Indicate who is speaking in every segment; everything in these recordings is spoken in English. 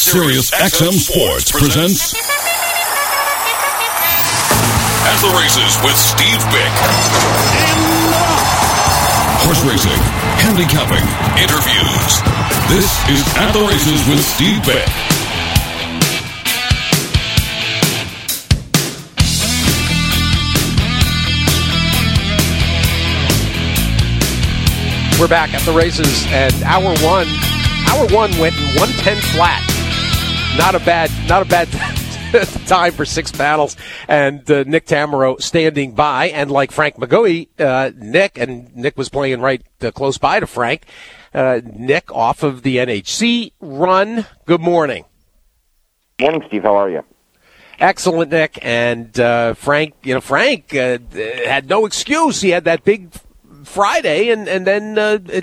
Speaker 1: Sirius XM Sports presents At the Races with Steve Bick. Horse racing, handicapping, interviews. This is At the Races with Steve Bick.
Speaker 2: We're back at the races, and hour one went in 110 flat. Not a bad time for six battles. And Nick Tammaro standing by, and like Frank McGoey, Nick was playing right close by to Frank. Nick off of the NHC run. Good morning.
Speaker 3: Morning, Steve. How are you?
Speaker 2: Excellent, Nick. And Frank had no excuse. He had that big Friday, and then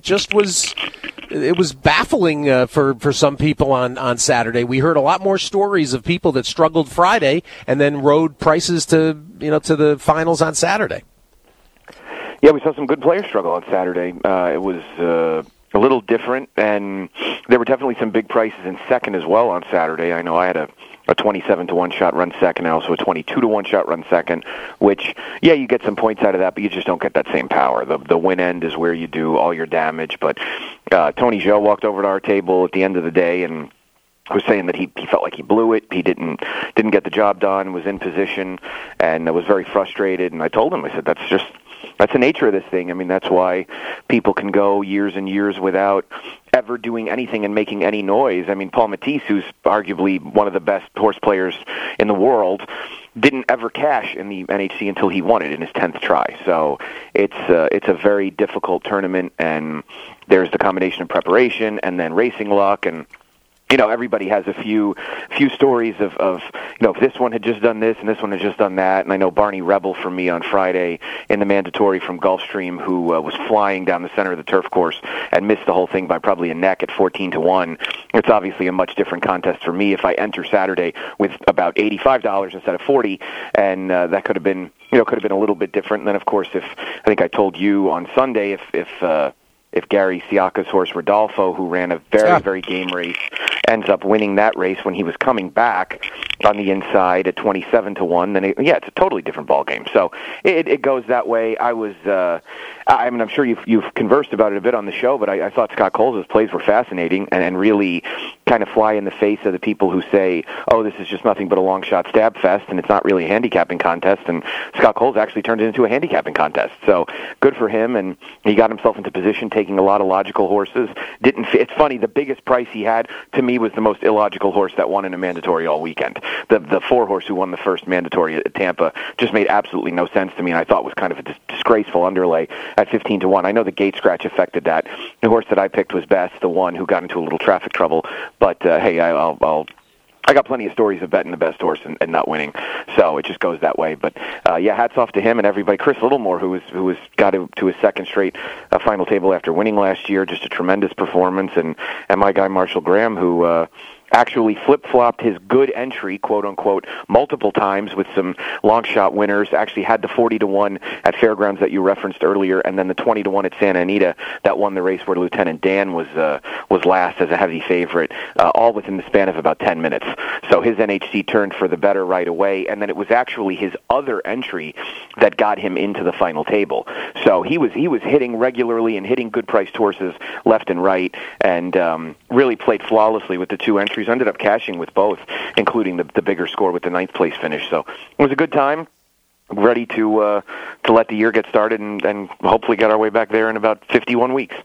Speaker 2: it was baffling for some people on Saturday. We heard a lot more stories of people that struggled Friday and then rode prices to the finals on Saturday.
Speaker 3: Yeah, we saw some good players struggle on Saturday. It was a little different, and there were definitely some big prices in second as well on Saturday. I know I had a 27-1 shot run second, and also a 22-1 shot run second, which, yeah, you get some points out of that, but you just don't get that same power. The win end is where you do all your damage, but Tony Zhou walked over to our table at the end of the day and was saying that he felt like he blew it. He didn't get the job done, was in position, and was very frustrated, and I told him, I said, that's the nature of this thing. I mean, that's why people can go years and years without ever doing anything and making any noise. I mean, Paul Matisse, who's arguably one of the best horse players in the world, didn't ever cash in the NHC until he won it in his 10th try. So it's a very difficult tournament, and there's the combination of preparation and then racing luck, and everybody has a few stories of if this one had just done this and this one had just done that. And I know Barney Rebel for me on Friday in the mandatory from Gulfstream, who was flying down the center of the turf course and missed the whole thing by probably a neck at 14-1. It's obviously a much different contest for me if I enter Saturday with about $85 instead of $40, and that could have been a little bit different. And then of course, I think I told you on Sunday if Gary Siaka's horse Rodolfo, who ran a very game race, ends up winning that race when he was coming back on the inside at 27-1, then it's a totally different ball game. So it goes that way. I'm sure you've conversed about it a bit on the show, but I thought Scott Coles' plays were fascinating and really kind of fly in the face of the people who say, oh, this is just nothing but a long shot stab fest and it's not really a handicapping contest. And Scott Coles actually turned it into a handicapping contest. So good for him, and he got himself into position, taking a lot of logical horses. It's funny, the biggest price he had to me was the most illogical horse that won in a mandatory all weekend. The 4-horse who won the first mandatory at Tampa just made absolutely no sense to me, and I thought was kind of a disgraceful underlay at 15-1. I know the gate scratch affected that. The horse that I picked was Best, the one who got into a little traffic trouble. But hey, I got plenty of stories of betting the best horse and not winning, so it just goes that way. But hats off to him and everybody. Chris Littlemore, who was got to his second straight final table after winning last year, just a tremendous performance, and my guy Marshall Graham, who actually flip-flopped his good entry, quote-unquote, multiple times with some long-shot winners, actually had the 40-1 at Fairgrounds that you referenced earlier, and then the 20-1 at Santa Anita that won the race where Lieutenant Dan was last as a heavy favorite, all within the span of about 10 minutes. So his NHC turned for the better right away, and then it was actually his other entry that got him into the final table. So he was hitting regularly and hitting good-priced horses left and right, and really played flawlessly with the two entries. Ended up cashing with both, including the bigger score with the 9th place finish. So it was a good time. Ready to let the year get started and hopefully get our way back there in about 51 weeks.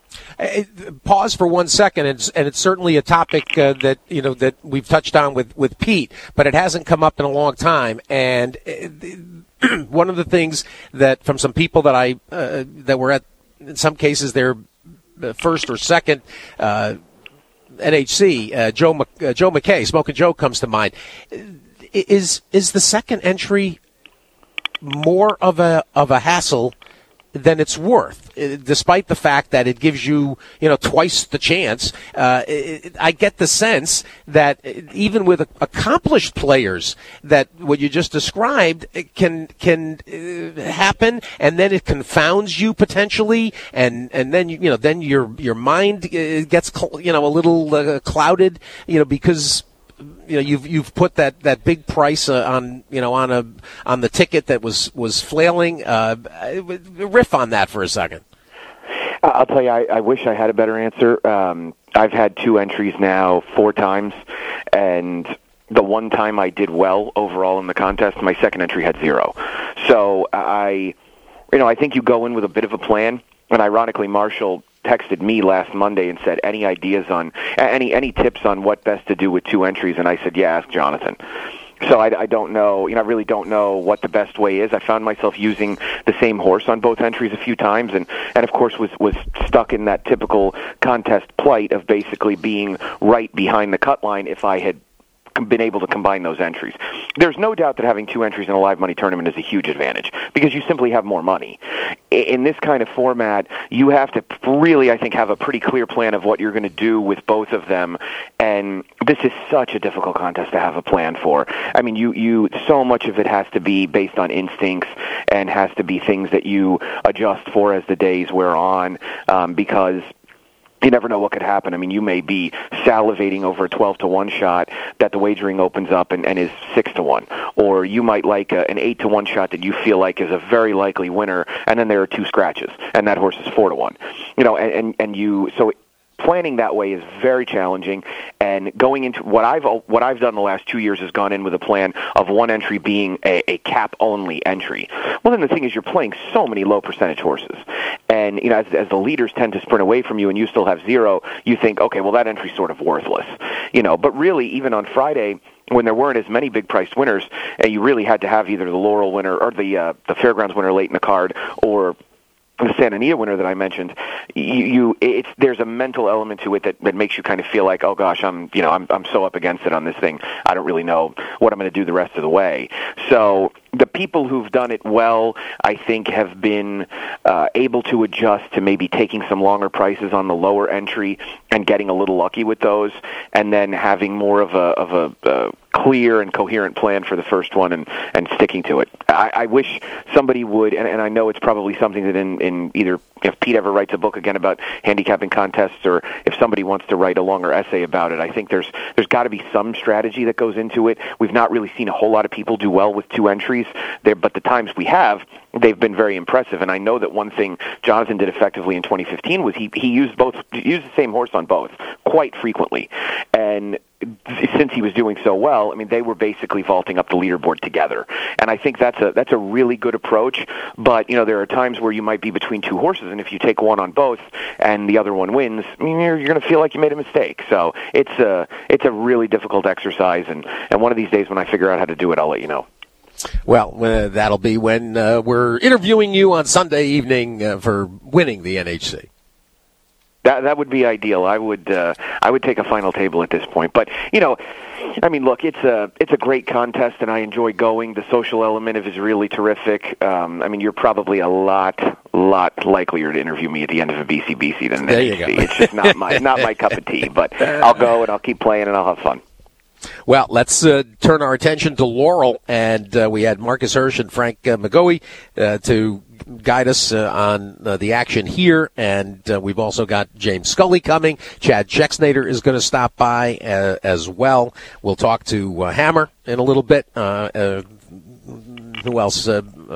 Speaker 2: Pause for 1 second, and it's certainly a topic that we've touched on with Pete, but it hasn't come up in a long time. And one of the things that from some people that that were at, in some cases, their first or second NHC, Joe McKay, Smokin' Joe comes to mind. Is the second entry more of a hassle than it's worth, despite the fact that it gives you, twice the chance. I get the sense that even with accomplished players, that what you just described can happen, and then it confounds you potentially, and then then your mind gets a little clouded, because you've put that big price on the ticket that was flailing. Riff on that for a second.
Speaker 3: I'll tell you, I wish I had a better answer. I've had 2 entries now 4 times, and the one time I did well overall in the contest, my second entry had 0. So I think you go in with a bit of a plan. And ironically, Marshall texted me last Monday and said, any ideas on any tips on what best to do with 2 entries? And I said, yeah, ask Jonathan. So I don't know. I really don't know what the best way is. I found myself using the same horse on both entries a few times, and of course was stuck in that typical contest plight of basically being right behind the cut line if I had been able to combine those entries. There's no doubt that having 2 entries in a live money tournament is a huge advantage because you simply have more money. In this kind of format, you have to really, I think, have a pretty clear plan of what you're going to do with both of them, and this is such a difficult contest to have a plan for. I mean, you so much of it has to be based on instincts and has to be things that you adjust for as the days wear on, because you never know what could happen. I mean, you may be salivating over a 12-1 shot that the wagering opens up and is 6-1, or you might like an 8-1 shot that you feel like is a very likely winner, and then there are 2 scratches, and that horse is 4-1. So planning that way is very challenging, and going into what I've done the last 2 years is gone in with a plan of 1 entry being a cap-only entry. Well, then the thing is you're playing so many low percentage horses, and as the leaders tend to sprint away from you and you still have 0, you think, okay, well, that entry's sort of worthless. But really, even on Friday, when there weren't as many big-priced winners, and you really had to have either the Laurel winner or the Fairgrounds winner late in the card, or the Santa Anita winner that I mentioned, there's a mental element to it that makes you kind of feel like, oh gosh, I'm so up against it on this thing. I don't really know what I'm going to do the rest of the way. So the people who've done it well, I think, have been able to adjust to maybe taking some longer prices on the lower entry and getting a little lucky with those, and then having more of a clear and coherent plan for the first one and sticking to it. I wish somebody would, and I know it's probably something that in either if Pete ever writes a book again about handicapping contests, or if somebody wants to write a longer essay about it, I think there's got to be some strategy that goes into it. We've not really seen a whole lot of people do well with 2 entries there, but the times we have, they've been very impressive. And I know that one thing Jonathan did effectively in 2015 was he used the same horse on both quite frequently. And since he was doing so well, I mean, they were basically vaulting up the leaderboard together. And I think that's a really good approach. But there are times where you might be between 2 horses, and if you take one on both and the other one wins, I mean, you're going to feel like you made a mistake. So it's a really difficult exercise, and one of these days when I figure out how to do it, I'll let you know.
Speaker 2: Well, that'll be when we're interviewing you on Sunday evening for winning the NHC.
Speaker 3: That would be ideal. I would take a final table at this point. But I mean, look, it's a great contest, and I enjoy going. The social element of it is really terrific. I mean, you're probably a lot likelier to interview me at the end of a BCBC than an NHC. It's just not my cup of tea. But I'll go and I'll keep playing and I'll have fun.
Speaker 2: Well, let's turn our attention to Laurel, and we had Marcus Hirsch and Frank McGoey to guide us on the action here, and we've also got James Scully coming. Chad Chexnader is going to stop by as well. We'll talk to Hammer in a little bit. Who else?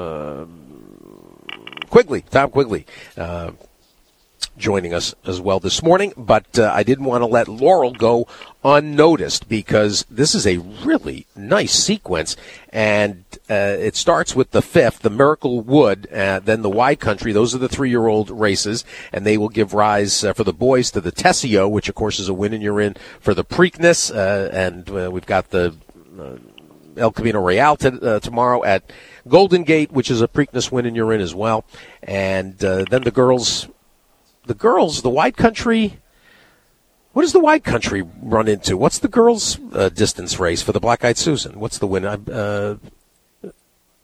Speaker 2: Tom Quigley. Joining us as well this morning, but I didn't want to let Laurel go unnoticed because this is a really nice sequence, and it starts with the 5th, the Miracle Wood, then the Wide Country. Those are the 3-year-old races, and they will give rise for the boys to the Tessio, which of course is a win and you're in for the Preakness, and we've got the El Camino Real tomorrow at Golden Gate, which is a Preakness win and you're in as well, and then the girls, the Wide Country. What does the Wide Country run into? What's the girls' distance race for the Black Eyed Susan? What's the win?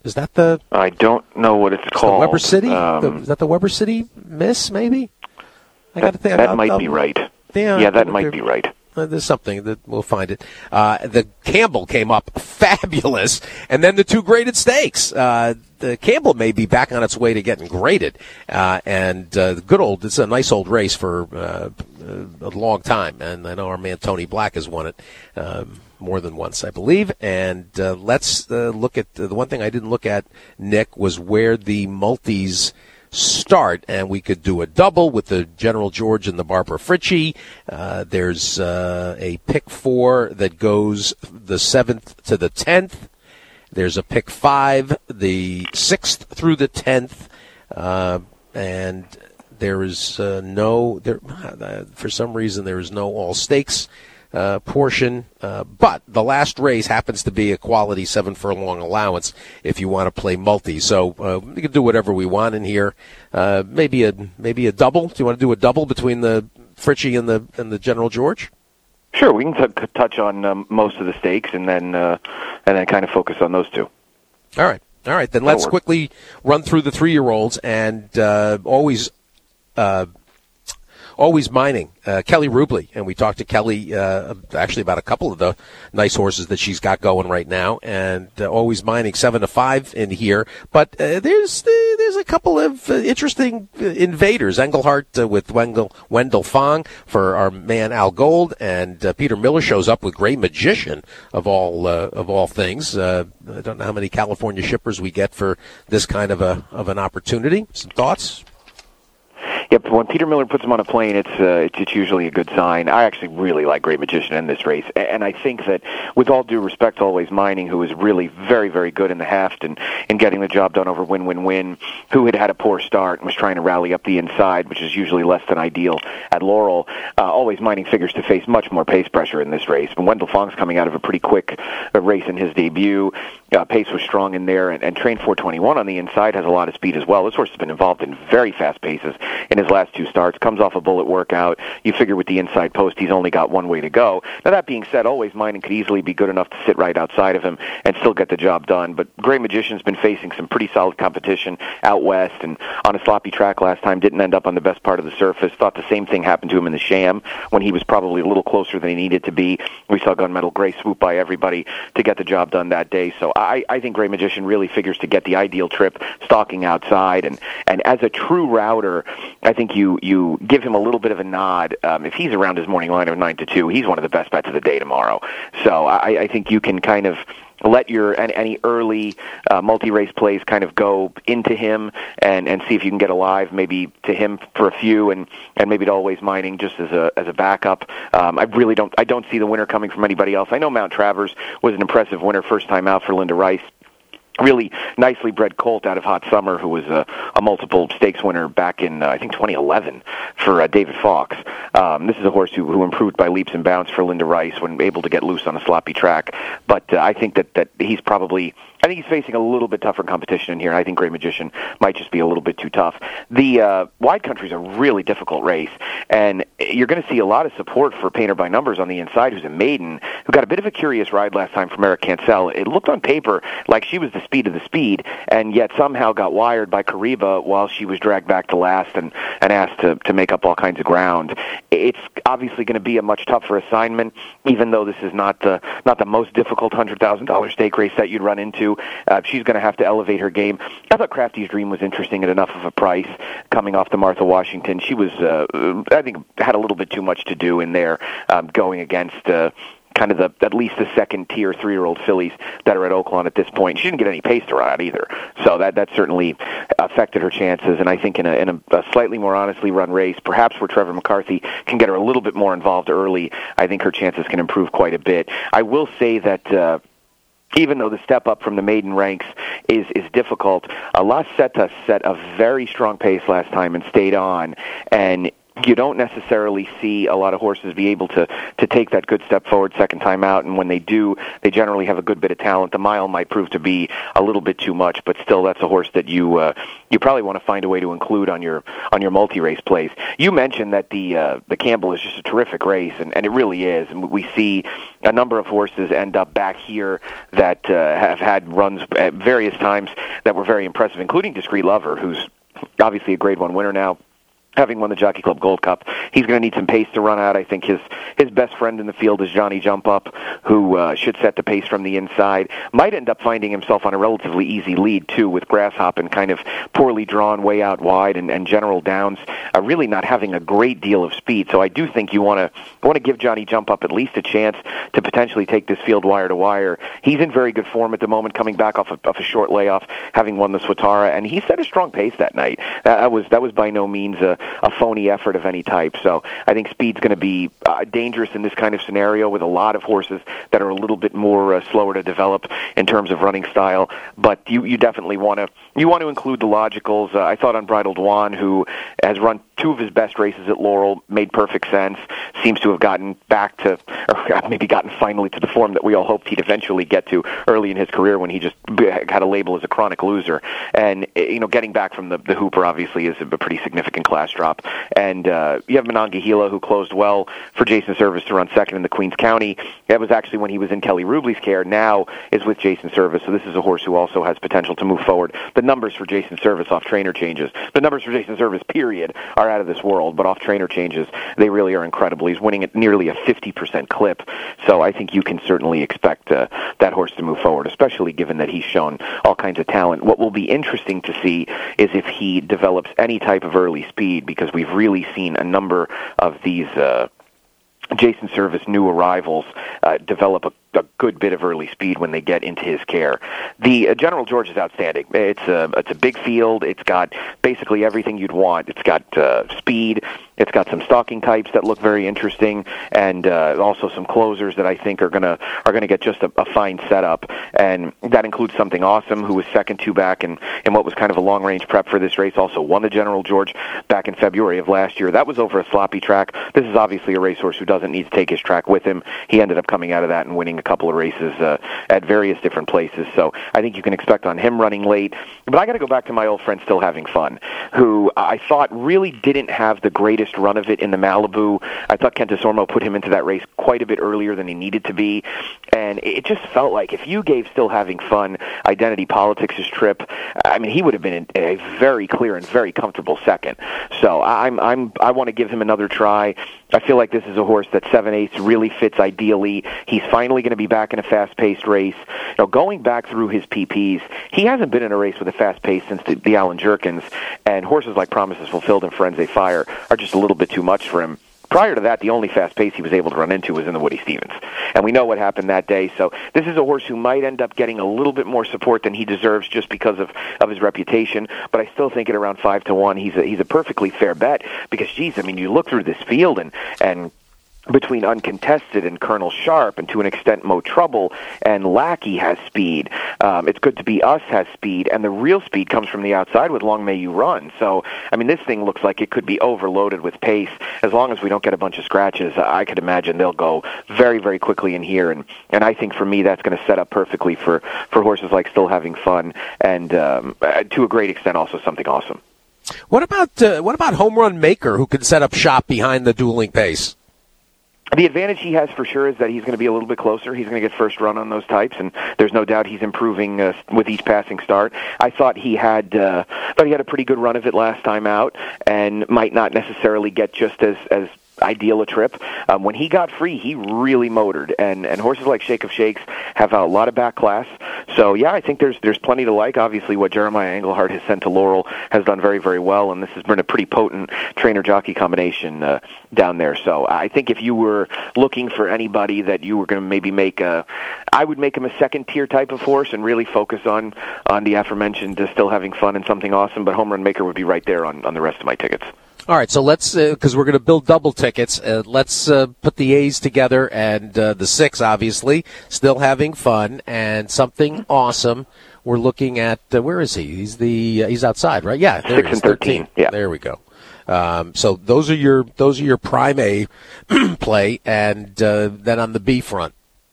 Speaker 2: Is that the?
Speaker 3: I don't know what it's called.
Speaker 2: The Weber City? Is that the Weber City Miss? Maybe. I got to think.
Speaker 3: That might be right. Yeah, that might be right.
Speaker 2: There's something that we'll find it. The Campbell came up fabulous, and then the 2 graded stakes. The Campbell may be back on its way to getting graded, and it's a nice old race for a long time, and I know our man Tony Black has won it more than once, I believe. And let's look at the one thing I didn't look at, Nick, was where the multis start, and we could do a double with the General George and the Barbara Fritchie. There's a pick 4 that goes the 7th to the 10th. There's a pick 5, the 6th through the 10th, and there is for some reason there is no all stakes portion, but the last race happens to be a quality 7 furlong allowance if you want to play multi. So we can do whatever we want in here. Maybe a double. Do you want to do a double between the Fritchie and the General George?
Speaker 3: Sure, we can touch on most of the stakes and then kind of focus on those 2.
Speaker 2: All right. Then let's quickly run through the 3-year-olds and Always Mining, Kelly Rubley, and we talked to Kelly actually about a couple of the nice horses that she's got going right now, and Always Mining 7-5 in here. But there's a couple of interesting invaders. Engelhart with Wendell Fong for our man Al Gold, and Peter Miller shows up with Gray Magician of all things. I don't know how many California shippers we get for this kind of an opportunity. Some thoughts?
Speaker 3: Yep, when Peter Miller puts him on a plane, it's usually a good sign. I actually really like Great Magician in this race, and I think that, with all due respect to Always Mining, who was really very, very good in the heft and in getting the job done over Win-Win-Win, who had a poor start and was trying to rally up the inside, which is usually less than ideal at Laurel, Always Mining figures to face much more pace pressure in this race. But Wendell Fong's coming out of a pretty quick race in his debut. Pace was strong in there, and Train 421 on the inside has a lot of speed as well. This horse has been involved in very fast paces in his last 2 starts, comes off a bullet workout. You figure with the inside post, he's only got one way to go. Now, that being said, Always Mining could easily be good enough to sit right outside of him and still get the job done. But Gray Magician's been facing some pretty solid competition out west, and on a sloppy track last time, didn't end up on the best part of the surface. Thought the same thing happened to him in the Sham when he was probably a little closer than he needed to be. We saw Gunmetal Gray swoop by everybody to get the job done that day. So I think Gray Magician really figures to get the ideal trip, stalking outside, and as a true router, I think you give him a little bit of a nod. If he's around his morning line of 9-2, he's one of the best bets of the day tomorrow. So I think you can kind of let any early multi-race plays kind of go into him and see if you can get alive, maybe to him for a few, and maybe to Always Mining just as a backup. I don't see the winner coming from anybody else. I know Mount Travers was an impressive winner first time out for Linda Rice. Really nicely bred colt out of Hot Summer, who was a multiple stakes winner back in, I think, 2011 for David Fox. This is a horse who improved by leaps and bounds for Linda Rice when able to get loose on a sloppy track. But I think that he's probably... I think he's facing a little bit tougher competition in here, and I think Gray Magician might just be a little bit too tough. The Wide Country is a really difficult race, and you're going to see a lot of support for Painter by Numbers on the inside, who's a maiden, who got a bit of a curious ride last time from Eric Cancel. It looked on paper like she was the speed of the speed, and yet somehow got wired by Kariba while she was dragged back to last and asked to make up all kinds of ground. It's obviously going to be a much tougher assignment, even though this is not the most difficult $100,000 stake race that you'd run into. She's going to have to elevate her game. I thought Crafty's Dream was interesting at enough of a price coming off the Martha Washington. She was, I think, had a little bit too much to do in there going against kind of at least the second-tier 3-year-old fillies that are at Oaklawn at this point. She didn't get any pace to run out either. So that certainly affected her chances. And I think in a slightly more honestly run race, perhaps where Trevor McCarthy can get her a little bit more involved early, I think her chances can improve quite a bit. I will say that... even though the step up from the maiden ranks is difficult, La Seta set a very strong pace last time and stayed on. And you don't necessarily see a lot of horses be able to take that good step forward second time out, and when they do, they generally have a good bit of talent. The mile might prove to be a little bit too much, but still, that's a horse that you probably want to find a way to include on your multi-race plays. You mentioned that the Campbell is just a terrific race, and it really is. And we see a number of horses end up back here that have had runs at various times that were very impressive, including Discreet Lover, who's obviously a Grade 1 winner now, having won the Jockey Club Gold Cup. He's going to need some pace to run out. I think his best friend in the field is Johnny Jump Up, who should set the pace from the inside. Might end up finding himself on a relatively easy lead, too, with Grasshoppin' kind of poorly drawn way out wide, and General Downs really not having a great deal of speed. So I do think you want to give Johnny Jump Up at least a chance to potentially take this field wire to wire. He's in very good form at the moment, coming back off a short layoff, having won the Swatara, and he set a strong pace that night. That was by no means a phony effort of any type. So I think speed's going to be dangerous in this kind of scenario with a lot of horses that are a little bit more slower to develop in terms of running style. But you definitely want to include the logicals. I thought Unbridled Juan, who has run two of his best races at Laurel, made perfect sense, seems to have gotten back to, or maybe gotten finally to the form that we all hoped he'd eventually get to early in his career when he just had a label as a chronic loser. And, getting back from the Hooper obviously is a pretty significant class drop. And you have Monongahela, who closed well for Jason Service to run second in the Queens County. That was actually when he was in Kelly Rubley's care. Now is with Jason Service, so this is a horse who also has potential to move forward. The numbers for Jason Service off trainer changes, the numbers for Jason Service, period, are out of this world, but off trainer changes, they really are incredible. He's winning at nearly a 50% clip, so I think you can certainly expect that horse to move forward, especially given that he's shown all kinds of talent. What will be interesting to see is if he develops any type of early speed, because we've really seen a number of these Jason Service new arrivals develop a good bit of early speed when they get into his care. The General George is outstanding. It's a big field. It's got basically everything you'd want. It's got speed. It's got some stalking types that look very interesting, and also some closers that I think are gonna get just a fine setup. And that includes Something Awesome, who was second two back in what was kind of a long range prep for this race. Also won the General George back in February of last year. That was over a sloppy track. This is obviously a racehorse who doesn't need to take his track with him. He ended up coming out of that and winning a couple of races at various different places. So I think you can expect on him running late. But I got to go back to my old friend Still Having Fun, who I thought really didn't have the greatest run of it in the Malibu. I thought Kenta Sormo put him into that race quite a bit earlier than he needed to be, and it just felt like if you gave Still Having Fun Identity Politics' trip, I mean, he would have been in a very clear and very comfortable second. So I want to give him another try. I feel like this is a horse that 7/8 really fits ideally. He's finally going to be back in a fast-paced race. Going back through his PPs, he hasn't been in a race with a fast pace since the Alan Jerkins, and horses like Promises Fulfilled and Firenze Fire are just a little bit too much for him. Prior to that, the only fast pace he was able to run into was in the Woody Stevens. And we know what happened that day. So this is a horse who might end up getting a little bit more support than he deserves just because of his reputation. But I still think at around 5-1, he's a perfectly fair bet because, geez, I mean, you look through this field and between Uncontested and Colonel Sharp, and to an extent Mo Trouble, and Lackey has speed. It's Good to Be Us has speed, and the real speed comes from the outside with Long May You Run. So, I mean, this thing looks like it could be overloaded with pace. As long as we don't get a bunch of scratches, I could imagine they'll go very, very quickly in here, and I think for me that's going to set up perfectly for horses like Still Having Fun, and to a great extent also Something Awesome.
Speaker 2: What about Home Run Maker, who can set up shop behind the dueling pace?
Speaker 3: The advantage he has for sure is that he's going to be a little bit closer. He's going to get first run on those types, and there's no doubt he's improving with each passing start. I thought he had a pretty good run of it last time out, and might not necessarily get just as ideal a trip. When he got free, he really motored, and horses like Shake of Shakes have a lot of back class. So yeah, I think there's plenty to like. Obviously, what Jeremiah Englehart has sent to Laurel has done very, very well, and this has been a pretty potent trainer-jockey combination down there. So I think if you were looking for anybody that you were going to maybe I would make him a second-tier type of horse and really focus on the aforementioned Still Having Fun and Something Awesome, but Home Run Maker would be right there on the rest of my tickets.
Speaker 2: All right, so let's, because we're going to build double tickets, let's put the A's together, and the 6, obviously, Still Having Fun, and Something Awesome. We're looking at, where is he? He's outside, right? Yeah, there
Speaker 3: 6 and 13. Yeah.
Speaker 2: There we go. So those are your prime A play, and then on the B front.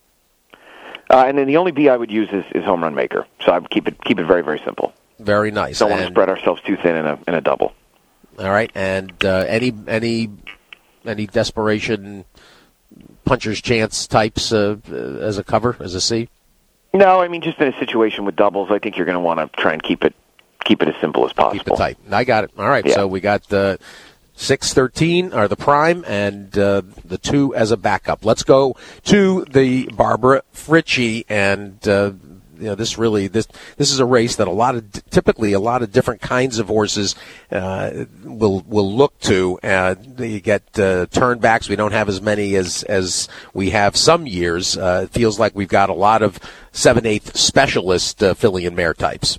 Speaker 3: And then the only B I would use is Home Run Maker. So I would keep it very, very simple.
Speaker 2: Very nice.
Speaker 3: Don't want to spread ourselves too thin in a double.
Speaker 2: All right, and any desperation puncher's chance types as a cover, as a C?
Speaker 3: No, I mean, just in a situation with doubles, I think you're going to want to try and keep it as simple as possible.
Speaker 2: Keep it tight. I got it. All right, yeah. So we got 6-13 are the prime, and the 2 as a backup. Let's go to the Barbara Fritchie, and this is a race that typically a lot of different kinds of horses will look to. You get turnbacks. We don't have as many as we have some years. It feels like we've got a lot of 7/8 specialist filly and mare types.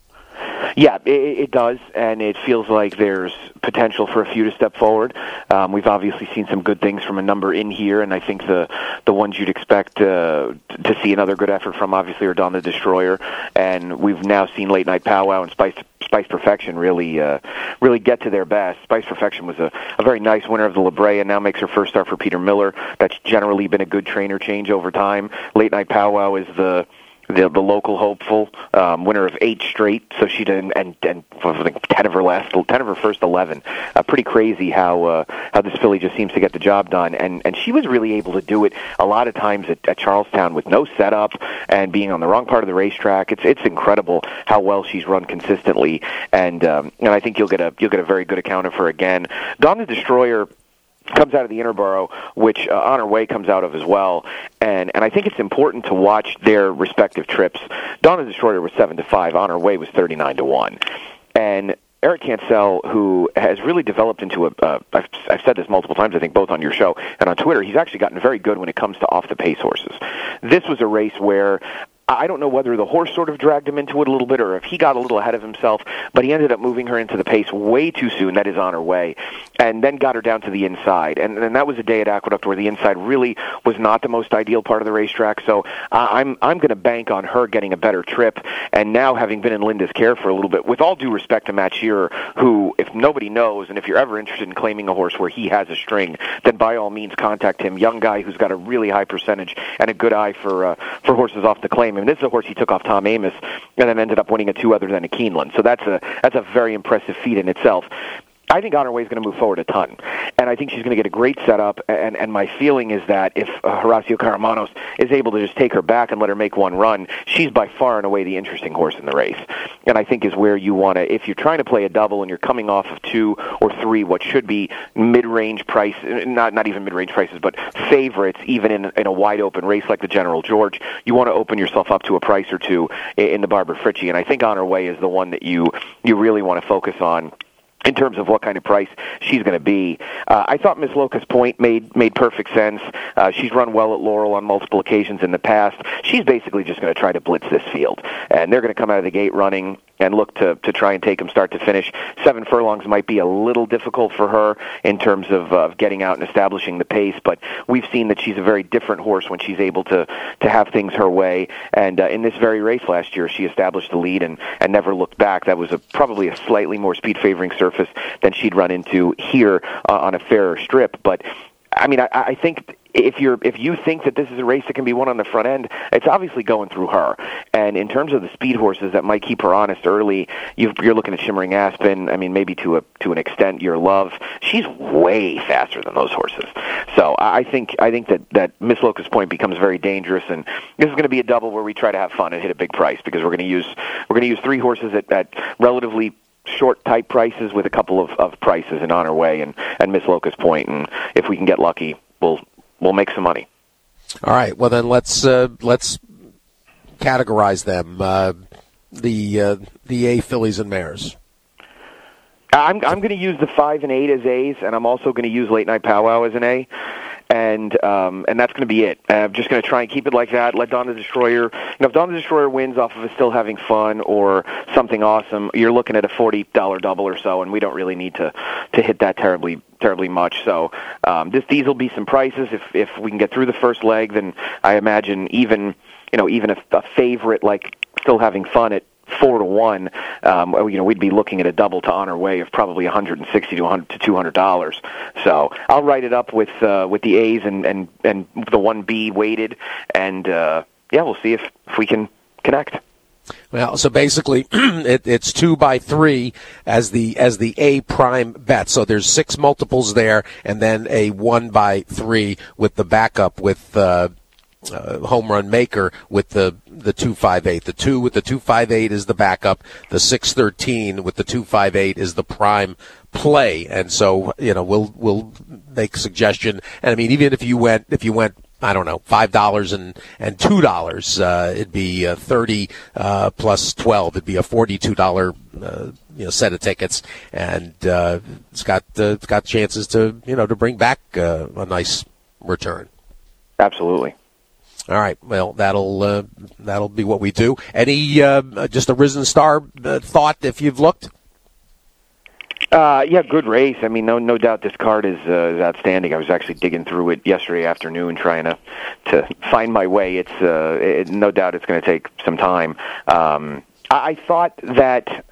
Speaker 3: Yeah, it does, and it feels like there's potential for a few to step forward. We've obviously seen some good things from a number in here, and I think the ones you'd expect to see another good effort from, obviously, are Dawn the Destroyer, and we've now seen Late Night Powwow and Spice Perfection really get to their best. Spice Perfection was a very nice winner of the La Brea, and now makes her first start for Peter Miller. That's generally been a good trainer change over time. Late Night Powwow is the local hopeful, winner of 8 straight, so she did, and 10 of her first 11. Pretty crazy how this filly just seems to get the job done, and she was really able to do it a lot of times at Charlestown with no setup and being on the wrong part of the racetrack. It's incredible how well she's run consistently, and I think you'll get a very good account of her again. Dawn the Destroyer comes out of the Interborough, which Honor Way comes out of as well, and I think it's important to watch their respective trips. Dawn the Destroyer was 7-5, Honor Way was 39-1, and Eric Cancel, who has really developed into I've said this multiple times, I think both on your show and on Twitter, he's actually gotten very good when it comes to off-the-pace horses. This was a race where I don't know whether the horse sort of dragged him into it a little bit or if he got a little ahead of himself, but he ended up moving her into the pace way too soon, that is Honor Way, and then got her down to the inside. And that was a day at Aqueduct where the inside really was not the most ideal part of the racetrack, so I'm going to bank on her getting a better trip, and now having been in Linda's care for a little bit, with all due respect to Matt Shearer, who, if nobody knows, and if you're ever interested in claiming a horse where he has a string, then by all means contact him. Young guy who's got a really high percentage and a good eye for horses off the claim. I mean, this is a horse he took off Tom Amis and then ended up winning a 2 other than a Keeneland. So that's a very impressive feat in itself. I think Honor Way is going to move forward a ton, and I think she's going to get a great setup, and my feeling is that if Horacio Caramanos is able to just take her back and let her make one run, she's by far and away the interesting horse in the race, and I think is where you want to, if you're trying to play a double and you're coming off of 2 or 3 what should be mid-range price, not even mid-range prices, but favorites, even in a wide-open race like the General George, you want to open yourself up to a price or 2 in the Barbara Fritchie, and I think Honor Way is the one that you really want to focus on in terms of what kind of price she's going to be. I thought Miss Locust Point made perfect sense. She's run well at Laurel on multiple occasions in the past. She's basically just going to try to blitz this field, and they're going to come out of the gate running and look to try and take them start to finish. 7 furlongs might be a little difficult for her in terms of getting out and establishing the pace, but we've seen that she's a very different horse when she's able to have things her way, and in this very race last year, she established the lead and never looked back. That was probably a slightly more speed-favoring surface than she'd run into here on a fairer strip, but I mean, I think if you think that this is a race that can be won on the front end, it's obviously going through her. And in terms of the speed horses that might keep her honest early, you're looking at Shimmering Aspen. I mean, maybe to an extent, Your Love. She's way faster than those horses. So I think that Miss Locust Point becomes very dangerous, and this is going to be a double where we try to have fun and hit a big price because we're going to use 3 horses at relatively short, tight prices with a couple of prices in Honor Way and Miss Locust Point, and if we can get lucky, we'll make some money.
Speaker 2: All right. Well, then let's categorize them. The A fillies and mares.
Speaker 3: I'm going to use the 5 and 8 as A's, and I'm also going to use Late Night Powwow as an A. And that's going to be it. I'm just going to try and keep it like that. Let Dawn the Destroyer. If Dawn the Destroyer wins off of Still Having Fun or something awesome, you're looking at a $40 double or so, and we don't really need to hit that terribly much. So these will be some prices. If we can get through the first leg, then I imagine even a favorite like Still Having Fun at 4-1, we'd be looking at a double to Honor Way of probably $160 to $200. So I'll write it up with the A's and the 1B weighted, and we'll see if we can connect.
Speaker 2: Well, so basically, it's 2x3 as the A prime bet. So there's 6 multiples there, and then a 1x3 with the backup with home run maker with the 258. The 2 with the 258 is the backup. The 613 with the 258 is the prime play. And so we'll make a suggestion. And I mean, even if you went. I don't know, $5 and $2. It'd be 30 plus 12. It'd be a $42 set of tickets, and it's got chances to to bring back a nice return.
Speaker 3: Absolutely.
Speaker 2: All right. Well, that'll be what we do. Any just a Risen Star thought if you've looked?
Speaker 3: Good race. I mean, no doubt this card is outstanding. I was actually digging through it yesterday afternoon trying to find my way. It's no doubt it's going to take some time. I thought that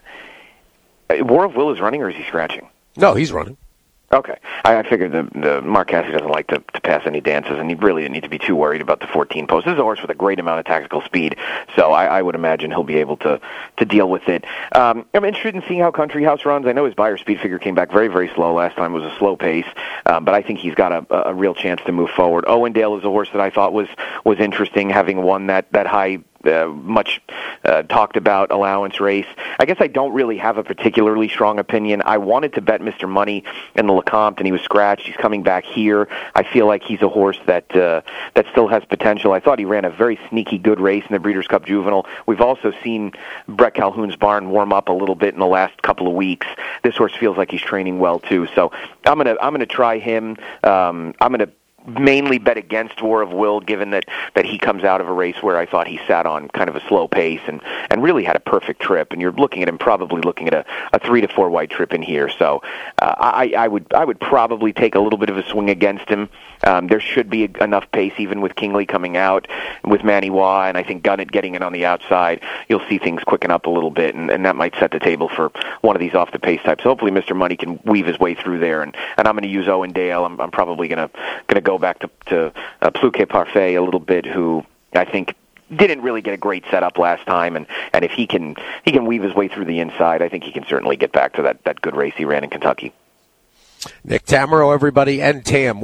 Speaker 3: War of Will is running, or is he scratching?
Speaker 2: No, he's running.
Speaker 3: Okay. I figured the Mark Cassidy doesn't like to pass any dances, and he really didn't need to be too worried about the 14 post. This is a horse with a great amount of tactical speed, so I would imagine he'll be able to deal with it. I'm interested in seeing how Country House runs. I know his Beyer speed figure came back very, very slow last time. It was a slow pace, but I think he's got a real chance to move forward. Owendale is a horse that I thought was interesting, having won that high much talked about allowance race. I guess I don't really have a particularly strong opinion. I wanted to bet Mr. Money in the Lecomte, and he was scratched. He's coming back here. I feel like he's a horse that still has potential. I thought he ran a very sneaky good race in the Breeders' Cup Juvenile. We've also seen Brett Calhoun's barn warm up a little bit in the last couple of weeks. This horse feels like he's training well too. So I'm gonna try him. I'm gonna mainly bet against War of Will, given that he comes out of a race where I thought he sat on kind of a slow pace and really had a perfect trip. And you're looking at him probably looking at a 3 to 4 wide trip in here. So I would probably take a little bit of a swing against him. There should be enough pace even with Kingley coming out, with Manny Wah, and I think Gunnett getting it on the outside. You'll see things quicken up a little bit, and that might set the table for one of these off the pace types. So hopefully Mr. Money can weave his way through there, and I'm going to use Owendale. I'm probably going to go back to Pluquet Parfait a little bit, who I think didn't really get a great setup last time, and if he can weave his way through the inside, I think he can certainly get back to that good race he ran in Kentucky.
Speaker 2: Nick Tammaro, everybody, and TAM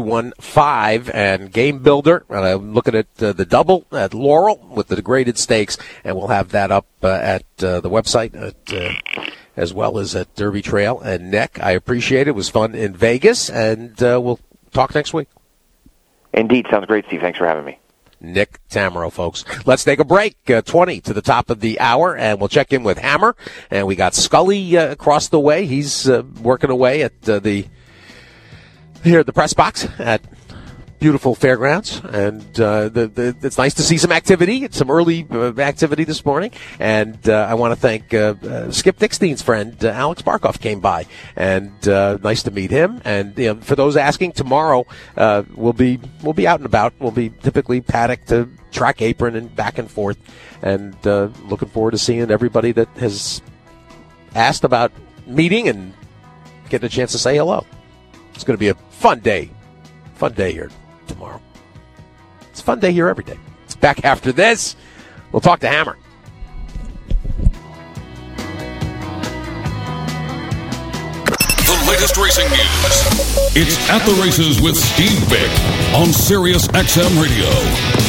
Speaker 2: 1215 and Game Builder. I'm looking at the double at Laurel with the graded stakes, and we'll have that up at the website as well as at Derby Trail. And Nick, I appreciate it. It was fun in Vegas, and we'll talk next week.
Speaker 3: Indeed. Sounds great, Steve. Thanks for having me.
Speaker 2: Nick Tammaro, folks. Let's take a break. 20 to the top of the hour, and we'll check in with Hammer. And we got Scully across the way. He's working away at here at the press box at beautiful fairgrounds, and it's nice to see some activity. It's some early activity this morning, and I want to thank Skip Dickstein's friend Alex Barkoff came by, and nice to meet him. And for those asking, tomorrow we'll be out and about. We'll be typically paddock to track apron and back and forth, and looking forward to seeing everybody that has asked about meeting and getting a chance to say hello. It's going to be a fun day here tomorrow. It's a fun day here every day. Back after this, we'll talk to Hammer.
Speaker 1: The latest racing news. It's At the Races with Steve Bick on Sirius XM Radio.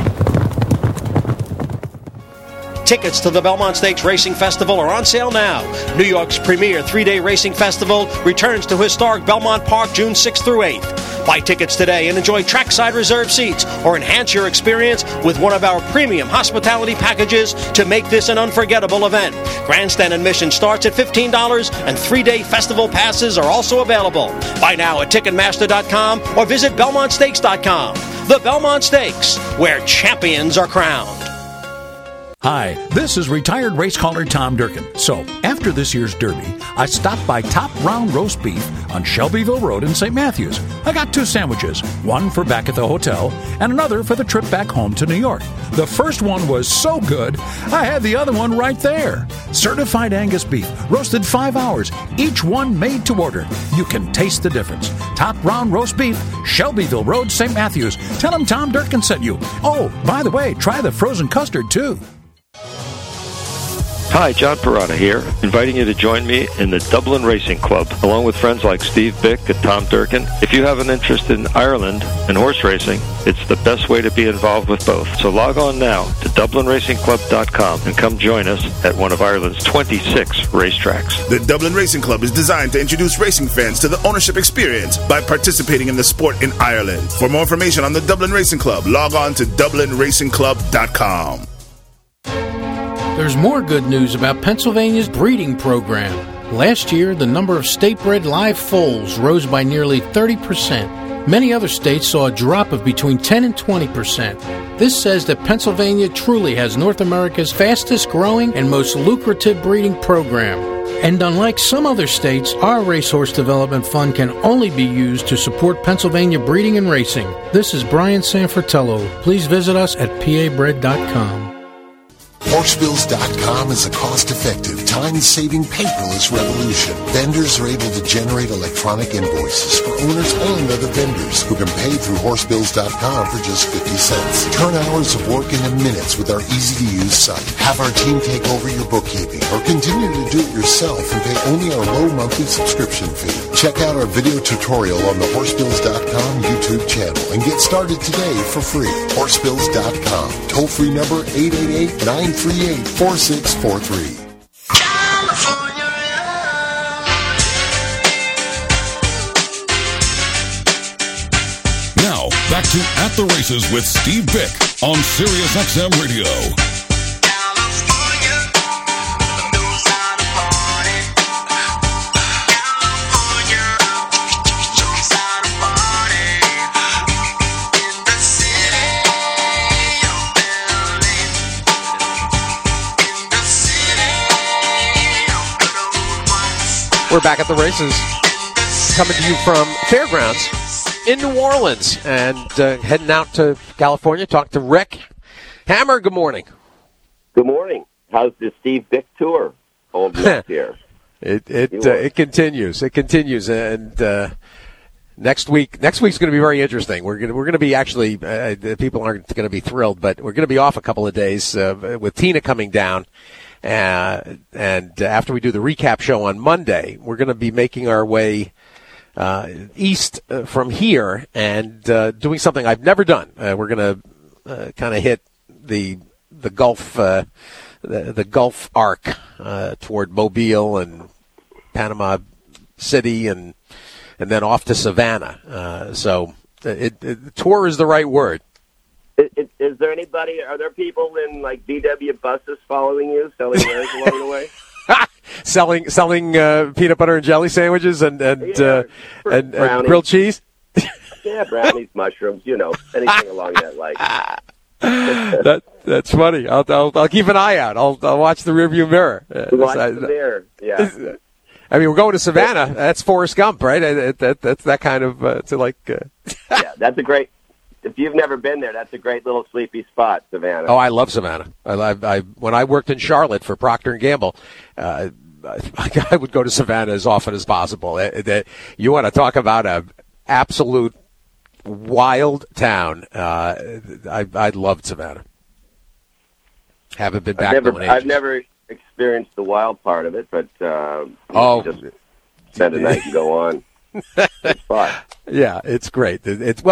Speaker 4: Tickets to the Belmont Stakes Racing Festival are on sale now. New York's premier 3-day racing festival returns to historic Belmont Park June 6th through 8th. Buy tickets today and enjoy trackside reserved seats, or enhance your experience with one of our premium hospitality packages to make this an unforgettable event. Grandstand admission starts at $15, and 3-day festival passes are also available. Buy now at Ticketmaster.com or visit BelmontStakes.com. The Belmont Stakes, where champions are crowned.
Speaker 5: Hi, this is retired race caller Tom Durkin. So, after this year's Derby, I stopped by Top Round Roast Beef on Shelbyville Road in St. Matthews. I got 2 sandwiches, one for back at the hotel and another for the trip back home to New York. The first one was so good, I had the other one right there. Certified Angus beef, roasted 5 hours, each one made to order. You can taste the difference. Top round roast beef, Shelbyville Road, St. Matthews. Tell them Tom Durkin sent you. Oh, by the way, try the frozen custard, too.
Speaker 6: Hi, John Perrotta here, inviting you to join me in the Dublin Racing Club, along with friends like Steve Bick and Tom Durkin. If you have an interest in Ireland and horse racing, it's the best way to be involved with both. So log on now to DublinRacingClub.com and come join us at one of Ireland's 26 racetracks.
Speaker 7: The Dublin Racing Club is designed to introduce racing fans to the ownership experience by participating in the sport in Ireland. For more information on the Dublin Racing Club, log on to DublinRacingClub.com.
Speaker 8: There's more good news about Pennsylvania's breeding program. Last year, the number of state-bred live foals rose by nearly 30%. Many other states saw a drop of between 10 and 20%. This says that Pennsylvania truly has North America's fastest-growing and most lucrative breeding program. And unlike some other states, our Racehorse Development Fund can only be used to support Pennsylvania breeding and racing. This is Brian Sanfratello. Please visit us at pabred.com.
Speaker 9: Horsebills.com is a cost-effective, time-saving paperless revolution. Vendors are able to generate electronic invoices for owners and other vendors who can pay through Horsebills.com for just 50 cents. Turn hours of work into minutes with our easy-to-use site. Have our team take over your bookkeeping or continue to do it yourself and pay only our low monthly subscription fee. Check out our video tutorial on the Horsebills.com YouTube channel and get started today for free. Horsebills.com. Toll-free number 888-938-4643.
Speaker 1: Now, back to At the Races with Steve Bick on Sirius XM Radio.
Speaker 2: We're back at the races, coming to you from Fairgrounds in New Orleans, and heading out to California. Talk to Rick Hammer. Good morning.
Speaker 10: Good morning. How's the Steve Bick tour holding up here?
Speaker 2: It continues. It continues, and next week's going to be very interesting. We're going to be actually people aren't going to be thrilled, but we're going to be off a couple of days with Tina coming down. And after we do the recap show on Monday, we're going to be making our way east from here and doing something I've never done. We're going to kind of hit the Gulf the Gulf arc toward Mobile and Panama City and then off to Savannah. So tour is the right word.
Speaker 10: Is there anybody? Are there people in like VW buses following you, selling wares along the way?
Speaker 2: selling peanut butter and jelly sandwiches and grilled cheese.
Speaker 10: Yeah, brownies, mushrooms, anything along that line.
Speaker 2: That's funny. I'll keep an eye out. I'll watch the rearview mirror.
Speaker 10: Watch the mirror. Yeah.
Speaker 2: I mean, we're going to Savannah. That's Forrest Gump, right? That's that kind of
Speaker 10: Yeah, that's a great. If you've never been there, that's a great little sleepy spot, Savannah.
Speaker 2: Oh, I love Savannah. I when I worked in Charlotte for Procter & Gamble, I would go to Savannah as often as possible. You want to talk about an absolute wild town. I loved Savannah. Haven't been back.
Speaker 10: I've never experienced the wild part of it, but just spend a night and go on. It's fun.
Speaker 2: Yeah, it's great. It's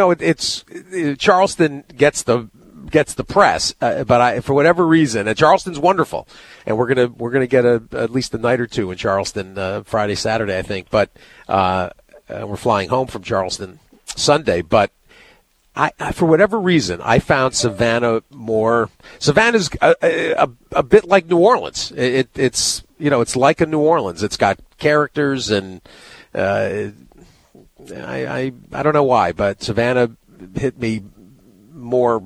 Speaker 2: Charleston gets the press, but for whatever reason, and Charleston's wonderful, and we're gonna get at least a night or two in Charleston Friday, Saturday, I think. But we're flying home from Charleston Sunday. But I for whatever reason, I found Savannah more. Savannah's a bit like New Orleans. It's like a New Orleans. It's got characters and. I don't know why, but Savannah hit me more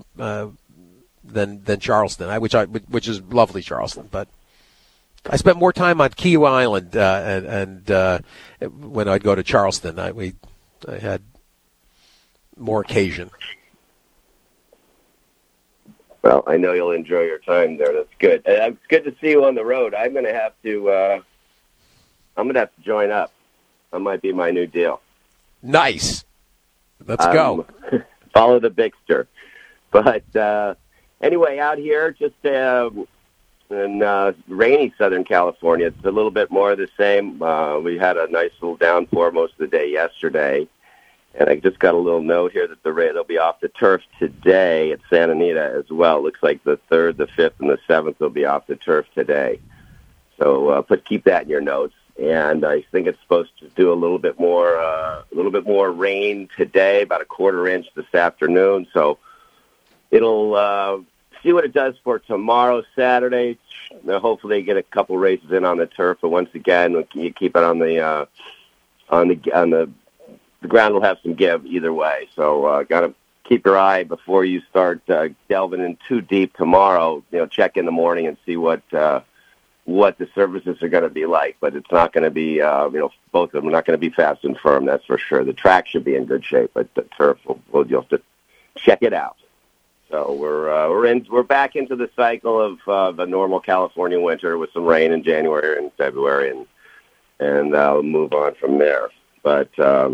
Speaker 2: than Charleston, which is lovely Charleston. But I spent more time on Key Island and when I'd go to Charleston, I had more occasion.
Speaker 10: Well, I know you'll enjoy your time there. That's good. It's good to see you on the road. I'm going to have to join up. That might be my new deal.
Speaker 2: Nice. Let's go.
Speaker 10: Follow the Bixter. But anyway, out here, just in rainy Southern California, it's a little bit more of the same. We had a nice little downpour most of the day yesterday. And I just got a little note here that they'll be off the turf today at Santa Anita as well. Looks like the 3rd, the 5th, and the 7th will be off the turf today. So keep that in your notes. And I think it's supposed to do a little bit more rain today, about a 1/4 inch this afternoon. So it'll see what it does for tomorrow, Saturday. Hopefully, get a couple races in on the turf. But once again, you keep it on the ground will have some give either way. So got to keep your eye before you start delving in too deep tomorrow. Check in the morning and see what the surfaces are going to be like. But it's not going to be, both of them are not going to be fast and firm. That's for sure. The track should be in good shape, but the turf, you'll have to check it out. So we're back into the cycle of a normal California winter with some rain in January and February, and I'll move on from there. But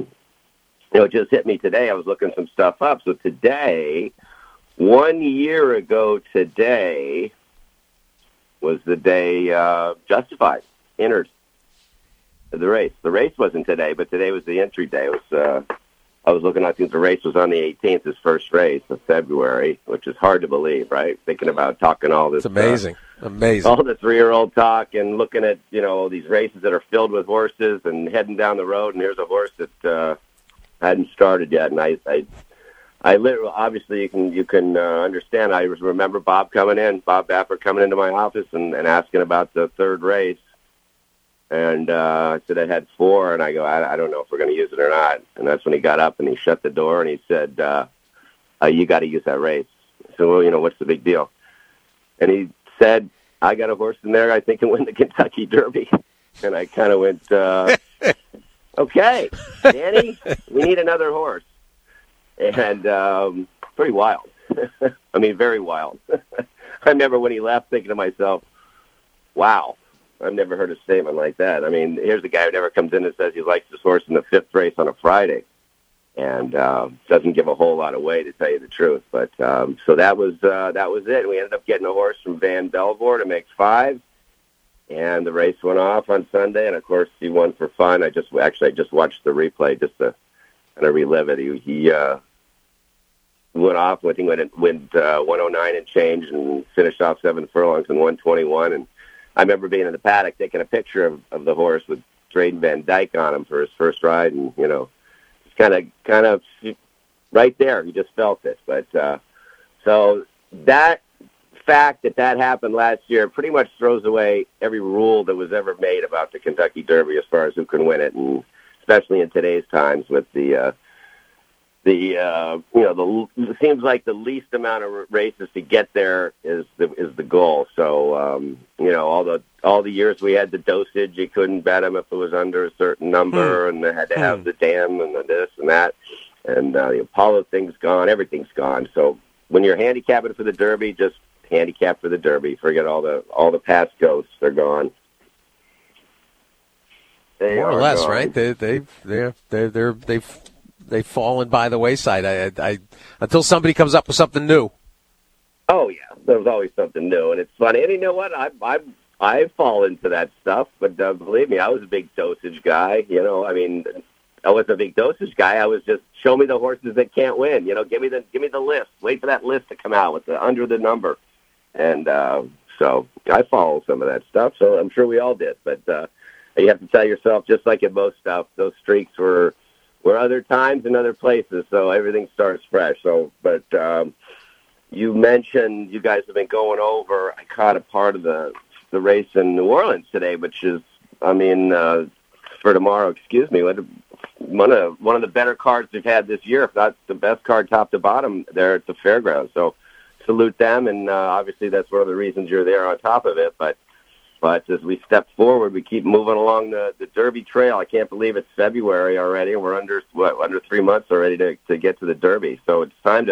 Speaker 10: it just hit me today. I was looking some stuff up. So today, 1 year ago today, was the day Justified entered the race. The race wasn't today, but today was the entry day. It was. I was looking, I think the race was on the 18th, his first race of February, which is hard to believe, right? Thinking about talking all this.
Speaker 2: It's amazing. Amazing.
Speaker 10: All the 3-year-old talk and looking at, these races that are filled with horses and heading down the road, and here's a horse that hadn't started yet. And I literally, obviously you can understand, I remember Bob Baffert coming into my office and asking about the 3rd race. And I said I had 4, and I go, I don't know if we're going to use it or not. And that's when he got up and he shut the door and he said, you got to use that race. I said, well, what's the big deal? And he said, I got a horse in there I think can win the Kentucky Derby. And I kind of went, okay, Danny, we need another horse. And pretty wild. I mean, very wild. I remember when he left thinking to myself, wow. I've never heard a statement like that. I mean, here's a guy who never comes in and says he likes his horse in the 5th race on a Friday, and doesn't give a whole lot away, to tell you the truth. But so that was it. We ended up getting a horse from Van Belvoort to make 5, and the race went off on Sunday. And of course, he won for fun. I just watched the replay just to kind of relive it. He went off. I think went 109 and change, and finished off 7 furlongs and 121. And I remember being in the paddock taking a picture of the horse with Drayden Van Dyke on him for his first ride, and just kind of right there, he just felt it. But so that fact that happened last year pretty much throws away every rule that was ever made about the Kentucky Derby as far as who can win it, and especially in today's times with it seems like the least amount of races to get there is the goal. So all the years we had the dosage, you couldn't bet them if it was under a certain number, and they had to have the dam and the this and that, and the Apollo thing's gone, everything's gone. So when you're handicapping for the Derby, just handicap for the Derby. Forget all the past ghosts; they're gone.
Speaker 2: More or less, right? They've fallen by the wayside. I until somebody comes up with something new.
Speaker 10: Oh yeah, there's always something new, and it's funny. And you know what? I fall into that stuff, but believe me, I was a big dosage guy. I mean, I was a big dosage guy. I was just show me the horses that can't win. Give me the list. Wait for that list to come out with under the number, and so I follow some of that stuff. So I'm sure we all did, but you have to tell yourself, just like in most stuff, those streaks were other times and other places, so everything starts fresh. So, but you mentioned you guys have been going over. I caught a part of the race in New Orleans today, which is, for tomorrow. Excuse me, one of the better cards they've had this year, if not the best card, top to bottom, there at the fairgrounds. So, salute them, and obviously that's one of the reasons you're there on top of it. But as we step forward, we keep moving along the Derby trail. I can't believe it's February already, and we're under 3 months already to get to the Derby. So it's time to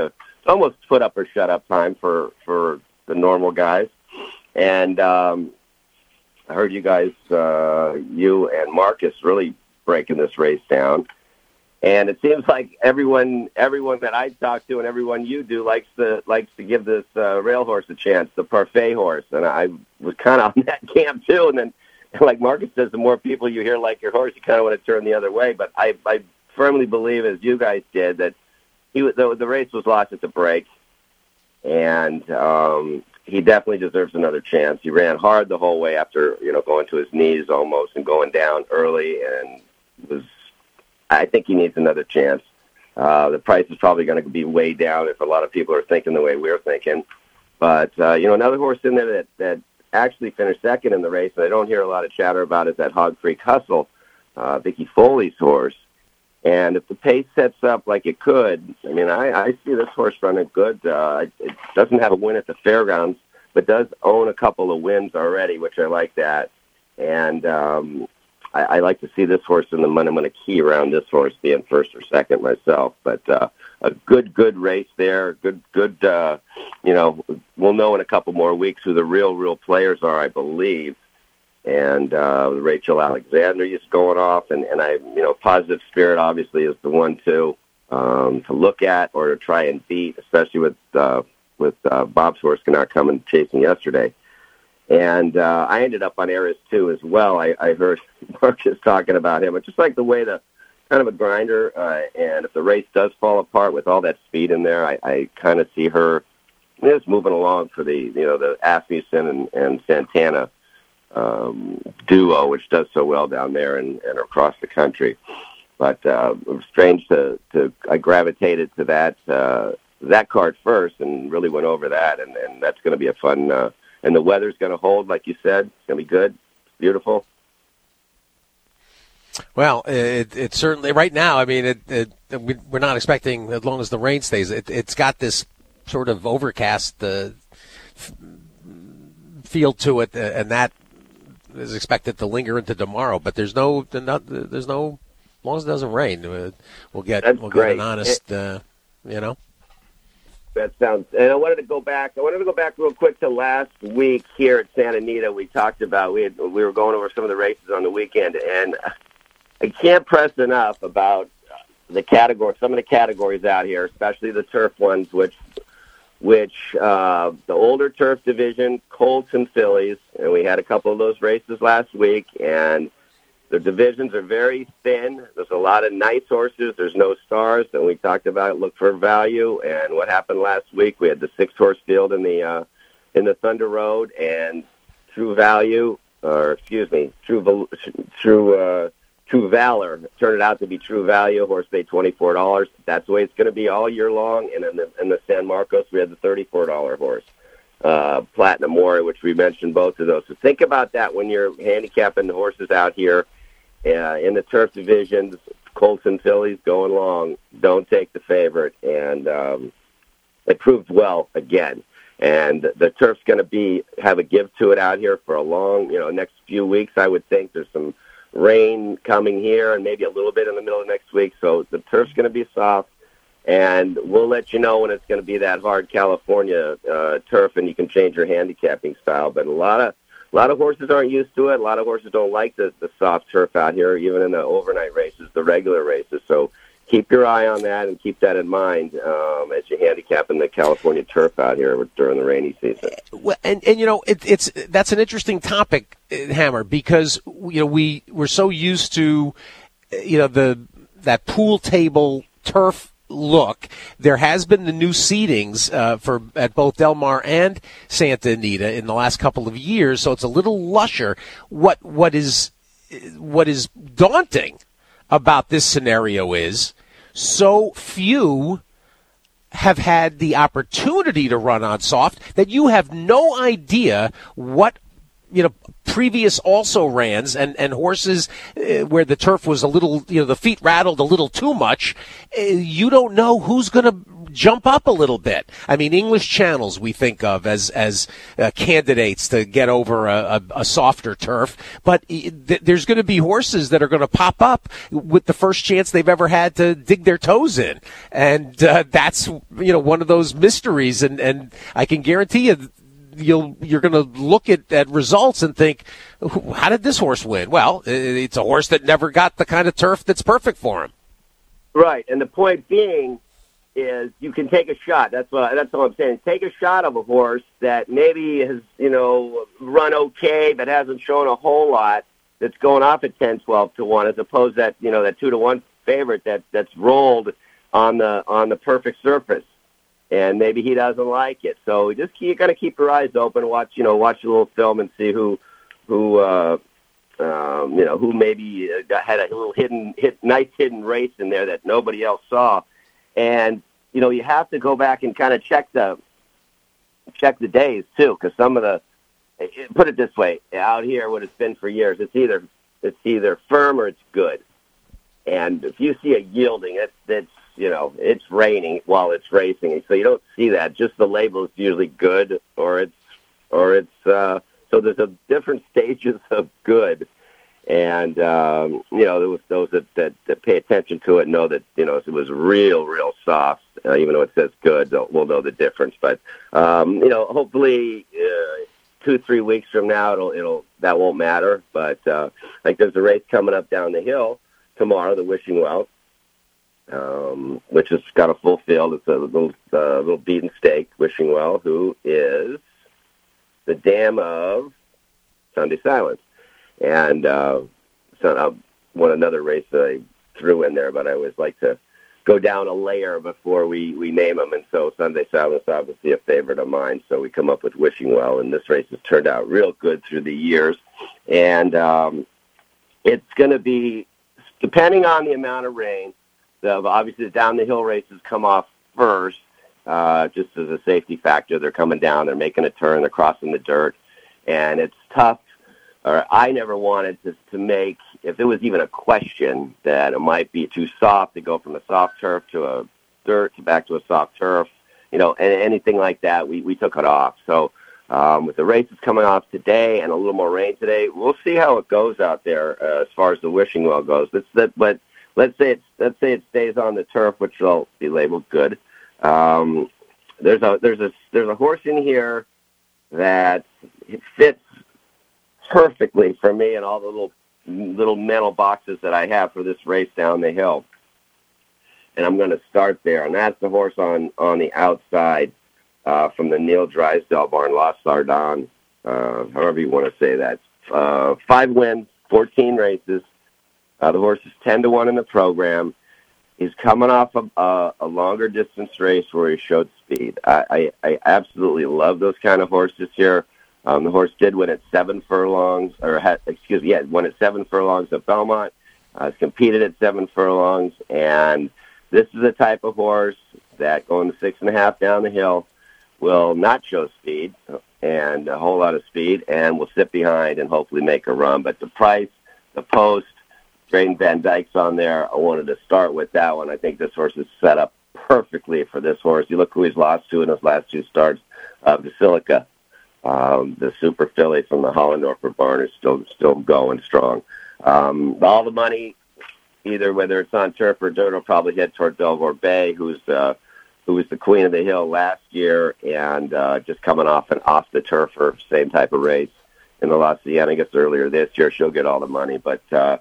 Speaker 10: almost put up or shut up time for the normal guys. And I heard you guys, you and Marcus, really breaking this race down. And it seems like everyone that I talk to and everyone you do likes to give this rail horse a chance, the Parfait horse. And I was kind of on that camp too. And then, like Marcus says, the more people you hear like your horse, you kind of want to turn the other way. But I firmly believe, as you guys did, that the race was lost at the break, and he definitely deserves another chance. He ran hard the whole way after going to his knees almost and going down early, and I think he needs another chance. The price is probably going to be way down if a lot of people are thinking the way we're thinking. But, another horse in there that actually finished second in the race, and I don't hear a lot of chatter about, is that Hog Creek Hustle, Vicky Foley's horse. And if the pace sets up like it could, I mean, I see this horse running good. It doesn't have a win at the fairgrounds, but does own a couple of wins already, which I like that. And I like to see this horse in the money. I'm going to key around this horse being first or second myself. But a good race there. Good. We'll know in a couple more weeks who the real players are, I believe. And Rachel Alexander is going off, and Positive Spirit obviously is the one to look at or to try and beat, especially with Bob's horse not coming chasing yesterday. And I ended up on Eris too as well. I heard Marcus talking about him. It's just like the way kind of a grinder, and if the race does fall apart with all that speed in there, I kind of see her just moving along for the Asmussen and Santana duo, which does so well down there and across the country. But it was strange I gravitated to that card first and really went over that, and that's going to be a fun. And the weather's going to hold, like you said. It's going to be good. It's beautiful.
Speaker 2: Well, it certainly right now. I mean, we're not expecting, as long as the rain stays. It's got this sort of overcast feel to it, and that is expected to linger into tomorrow. But there's no, as long as it doesn't rain, we'll get an honest,
Speaker 10: That sounds. And I wanted to go back real quick to last week here at Santa Anita. We talked about we were going over some of the races on the weekend, and I can't press enough about some of the categories out here, especially the turf ones, which the older turf division, Colts and fillies, and we had a couple of those races last week, and the divisions are very thin. There's a lot of nice horses. There's no stars, and we talked about look for value. And what happened last week? We had the 6-horse field in the Thunder Road, and True Valor turned out to be True Value. Horse paid $24. That's the way it's going to be all year long. And in the San Marcos, we had the $34 horse, Platinum Warrior, which we mentioned both of those. So think about that when you're handicapping the horses out here. In the turf divisions, Colts and fillies going long. Don't take the favorite, and it proved well again. And the turf's going to have a give to it out here for a long, next few weeks. I would think there's some rain coming here, and maybe a little bit in the middle of next week. So the turf's going to be soft, and we'll let you know when it's going to be that hard California turf, and you can change your handicapping style. But a lot of horses aren't used to it. A lot of horses don't like the soft turf out here, even in the overnight races, the regular races. So keep your eye on that and keep that in mind as you handicap in the California turf out here during the rainy season.
Speaker 2: Well, and that's an interesting topic, Hammer, because we're so used to that pool table turf look. There has been the new seatings at both Del Mar and Santa Anita in the last couple of years, so it's a little lusher. What is daunting about this scenario is so few have had the opportunity to run on soft that you have no idea what previous also-rans and horses where the turf was a little, the feet rattled a little too much, you don't know who's going to jump up a little bit. I mean, English Channels we think of as candidates to get over a softer turf, but there's going to be horses that are going to pop up with the first chance they've ever had to dig their toes in, and that's one of those mysteries. And I can guarantee you're going to look at results and think, how did this horse win? Well, it's a horse that never got the kind of turf that's perfect for him.
Speaker 10: Right, and the point being is you can take a shot. That's all I'm saying. Take a shot of a horse that maybe has, run okay but hasn't shown a whole lot, that's going off at 10, 12 to 1, as opposed to that 2 to 1 favorite that's rolled on the perfect surface. And maybe he doesn't like it. So you got to keep your eyes open, watch a little film and see who maybe had a little nice hidden race in there that nobody else saw. And you have to go back and kind of check the days too, because some of put it this way, out here, what it's been for years, it's either firm or it's good. And if you see a yielding, it's raining while it's racing, so you don't see that. Just the label is usually good, or it's so there's different stages of good. And those that pay attention to it know that it was real soft. Even though it says good, we'll know the difference. But hopefully 2-3 weeks from now, that won't matter. But like there's a race coming up down the hill tomorrow, the Wishing Well, which has got a full field. It's a little beaten stake. Wishing Well, who is the dam of Sunday Silence. And another race that I threw in there, but I always like to go down a layer before we name them. And so Sunday Silence is obviously a favorite of mine. So we come up with Wishing Well, and this race has turned out real good through the years. And it's going to be, depending on the amount of rain, obviously the down the hill races come off first, just as a safety factor. They're coming down, they're making a turn, they're crossing the dirt, and it's tough. Or I never wanted to make, if it was even a question that it might be too soft to go from a soft turf to a dirt to back to a soft turf, and anything like that, we took it off. So with the races coming off today and a little more rain today, we'll see how it goes out there as far as the Wishing Well goes. But let's say it stays on the turf, which will be labeled good. There's a horse in here that fits perfectly for me and all the little mental boxes that I have for this race down the hill. And I'm going to start there, and that's the horse on the outside from the Neil Drysdale barn, La Sardane, however you want to say that. 5 wins, 14 races. The horse is 10 to 1 in the program. He's coming off a longer distance race where he showed speed. I absolutely love those kind of horses here. The horse did win at 7 furlongs, won at 7 furlongs at Belmont. Has competed at 7 furlongs, and this is the type of horse that going to 6.5 down the hill will not show speed and a whole lot of speed, and will sit behind and hopefully make a run. But the price, the post, Drayden Van Dyke's on there. I wanted to start with that one. I think this horse is set up perfectly for this horse. You look who he's lost to in his last 2 starts. Basilica, the super filly from the Hollendorfer barn, is still going strong. All the money, either whether it's on turf or dirt, will probably head toward Belvoir Bay, who was the queen of the hill last year, and just coming off the turf for same type of race in the La Sienna. I guess earlier this year she'll get all the money, but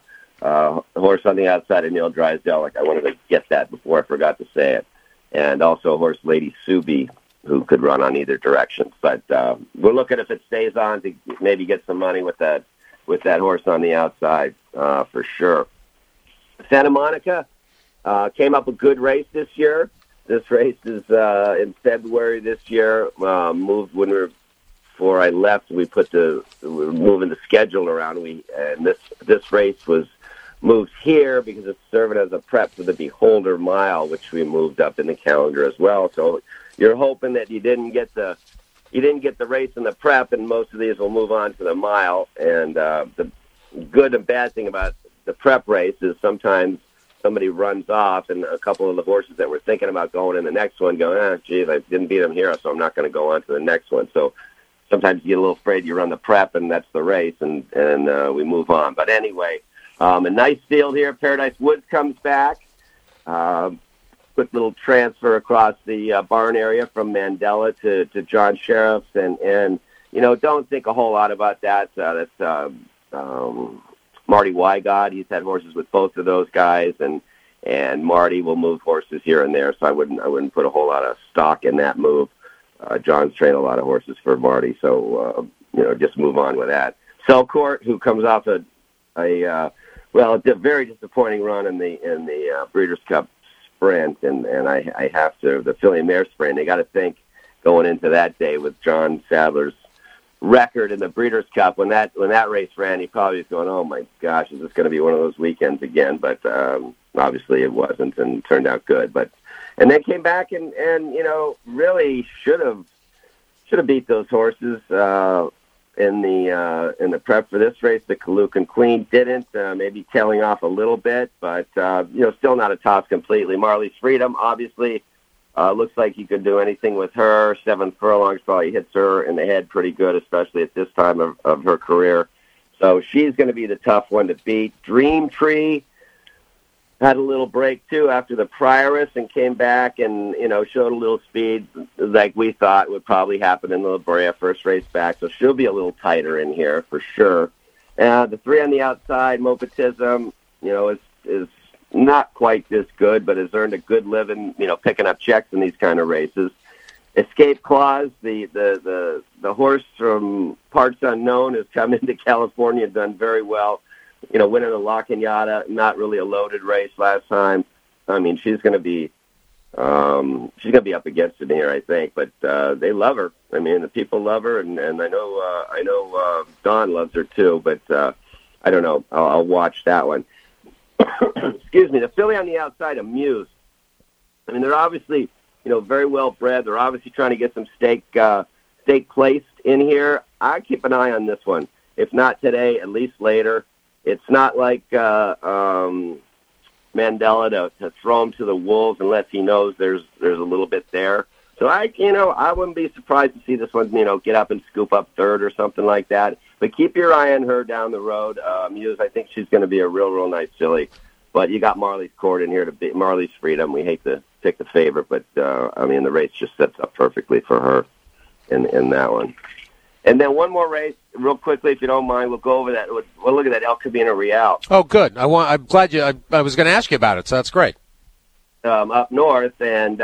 Speaker 10: horse on the outside of Neil Drysdale, I wanted to get that before I forgot to say it, and also a horse, Lady Subi, who could run on either direction. But we're looking if it stays on to maybe get some money with that horse on the outside for sure. Santa Monica came up a good race this year. This race is in February this year. Moved before I left. We were moving the schedule around. And this race was moved here because it's serving as a prep for the Beholder Mile, which we moved up in the calendar as well. So you're hoping that you didn't get the you didn't get the race in the prep, and most of these will move on to the mile. And the good and bad thing about the prep race is sometimes somebody runs off, and a couple of the horses that were thinking about going in the next one go, geez, I didn't beat him here, so I'm not going to go on to the next one. So sometimes you get a little afraid you run the prep, and that's the race, and we move on. But anyway, a nice field here. Paradise Woods comes back. Quick little transfer across the barn area from Mandela to John Sheriff's, and don't think a whole lot about that. That's Marty Wygod. He's had horses with both of those guys, and Marty will move horses here and there. So I wouldn't put a whole lot of stock in that move. John's trained a lot of horses for Marty, so just move on with that. Selcourt, who comes off a very disappointing run in the Breeders' Cup Sprint, and I have to, the filly and mare sprint. They got to think going into that day with John Sadler's record in the Breeders' Cup when that race ran, he probably was going, oh my gosh, is this going to be one of those weekends again? But obviously it wasn't, and turned out good. And then came back and really should have beat those horses in the prep for this race. The Kalukan Queen didn't, maybe tailing off a little bit, but still not a toss completely. Marley's Freedom obviously looks like you could do anything with her. 7 furlongs probably hits her in the head pretty good, especially at this time of her career. So she's going to be the tough one to beat. Dream Tree had a little break, too, after the Prioress, and came back and, showed a little speed like we thought would probably happen in the La Brea first race back. So she'll be a little tighter in here for sure. The 3 on the outside, Mopatism, is not quite this good, but has earned a good living, picking up checks in these kind of races. Escape Clause, the horse from parts unknown, has come into California and done very well. Winning the La Cañada, not really a loaded race last time. I mean, she's going to be up against it here, I think. But they love her. I mean, the people love her, and I know Don loves her too. But I don't know. I'll watch that one. Excuse me. The filly on the outside, Amuse. I mean, they're obviously very well bred. They're obviously trying to get some stake placed in here. I keep an eye on this one. If not today, at least later. It's not like Mandela to throw him to the wolves unless he knows there's a little bit there. So I wouldn't be surprised to see this one, get up and scoop up third or something like that. But keep your eye on her down the road. Muse, I think she's going to be a real nice filly. But you got Marley's Court in here to beat Marley's Freedom. We hate to pick the favorite, but the race just sets up perfectly for her in that one. And then one more race, real quickly, if you don't mind. We'll go over that. We'll look at that El Camino Real.
Speaker 2: Oh, good. I'm glad you. I was going to ask you about it, so that's great.
Speaker 10: Up north, and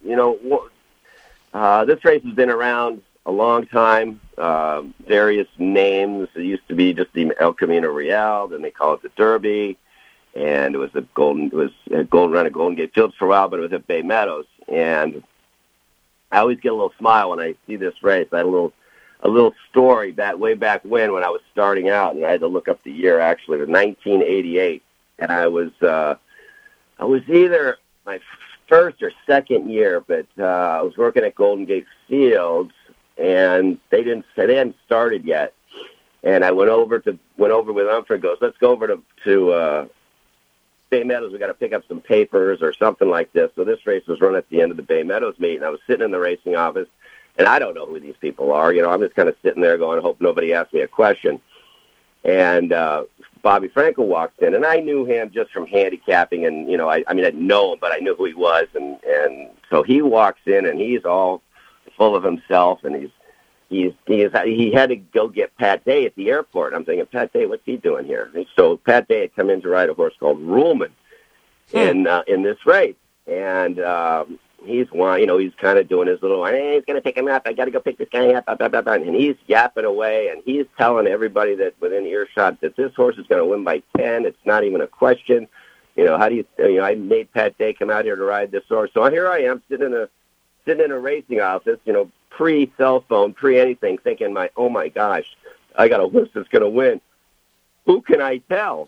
Speaker 10: this race has been around a long time. Various names. It used to be just the El Camino Real. Then they call it the Derby, and it was a golden run at Golden Gate Fields for a while, but it was at Bay Meadows. And I always get a little smile when I see this race. I had a little story way back when I was starting out, and I had to look up the year. Actually, it was 1988, and I was either my first or second year, but I was working at Golden Gate Fields, and they hadn't started yet. And I went over with Humphrey. Goes, let's go over to Bay Meadows. We got to pick up some papers or something like this. So this race was run at the end of the Bay Meadows meet, and I was sitting in the racing office. And I don't know who these people are. I'm just kind of sitting there going, I hope nobody asks me a question. And Bobby Frankel walks in, and I knew him just from handicapping. And, I didn't know him, but I knew who he was. And so he walks in, and he's all full of himself. And he had to go get Pat Day at the airport. I'm thinking, Pat Day, what's he doing here? And so Pat Day had come in to ride a horse called Ruhlman in this race. And he's kind of doing his little, hey, he's going to pick him up. I got to go pick this guy up, blah, blah, blah. And he's yapping away, and he's telling everybody that within earshot that this horse is going to win by 10. It's not even a question. How do you, I made Pat Day come out here to ride this horse. So here I am sitting in a racing office, pre-cell phone, pre-anything, thinking, oh my gosh, I got a horse that's going to win. Who can I tell?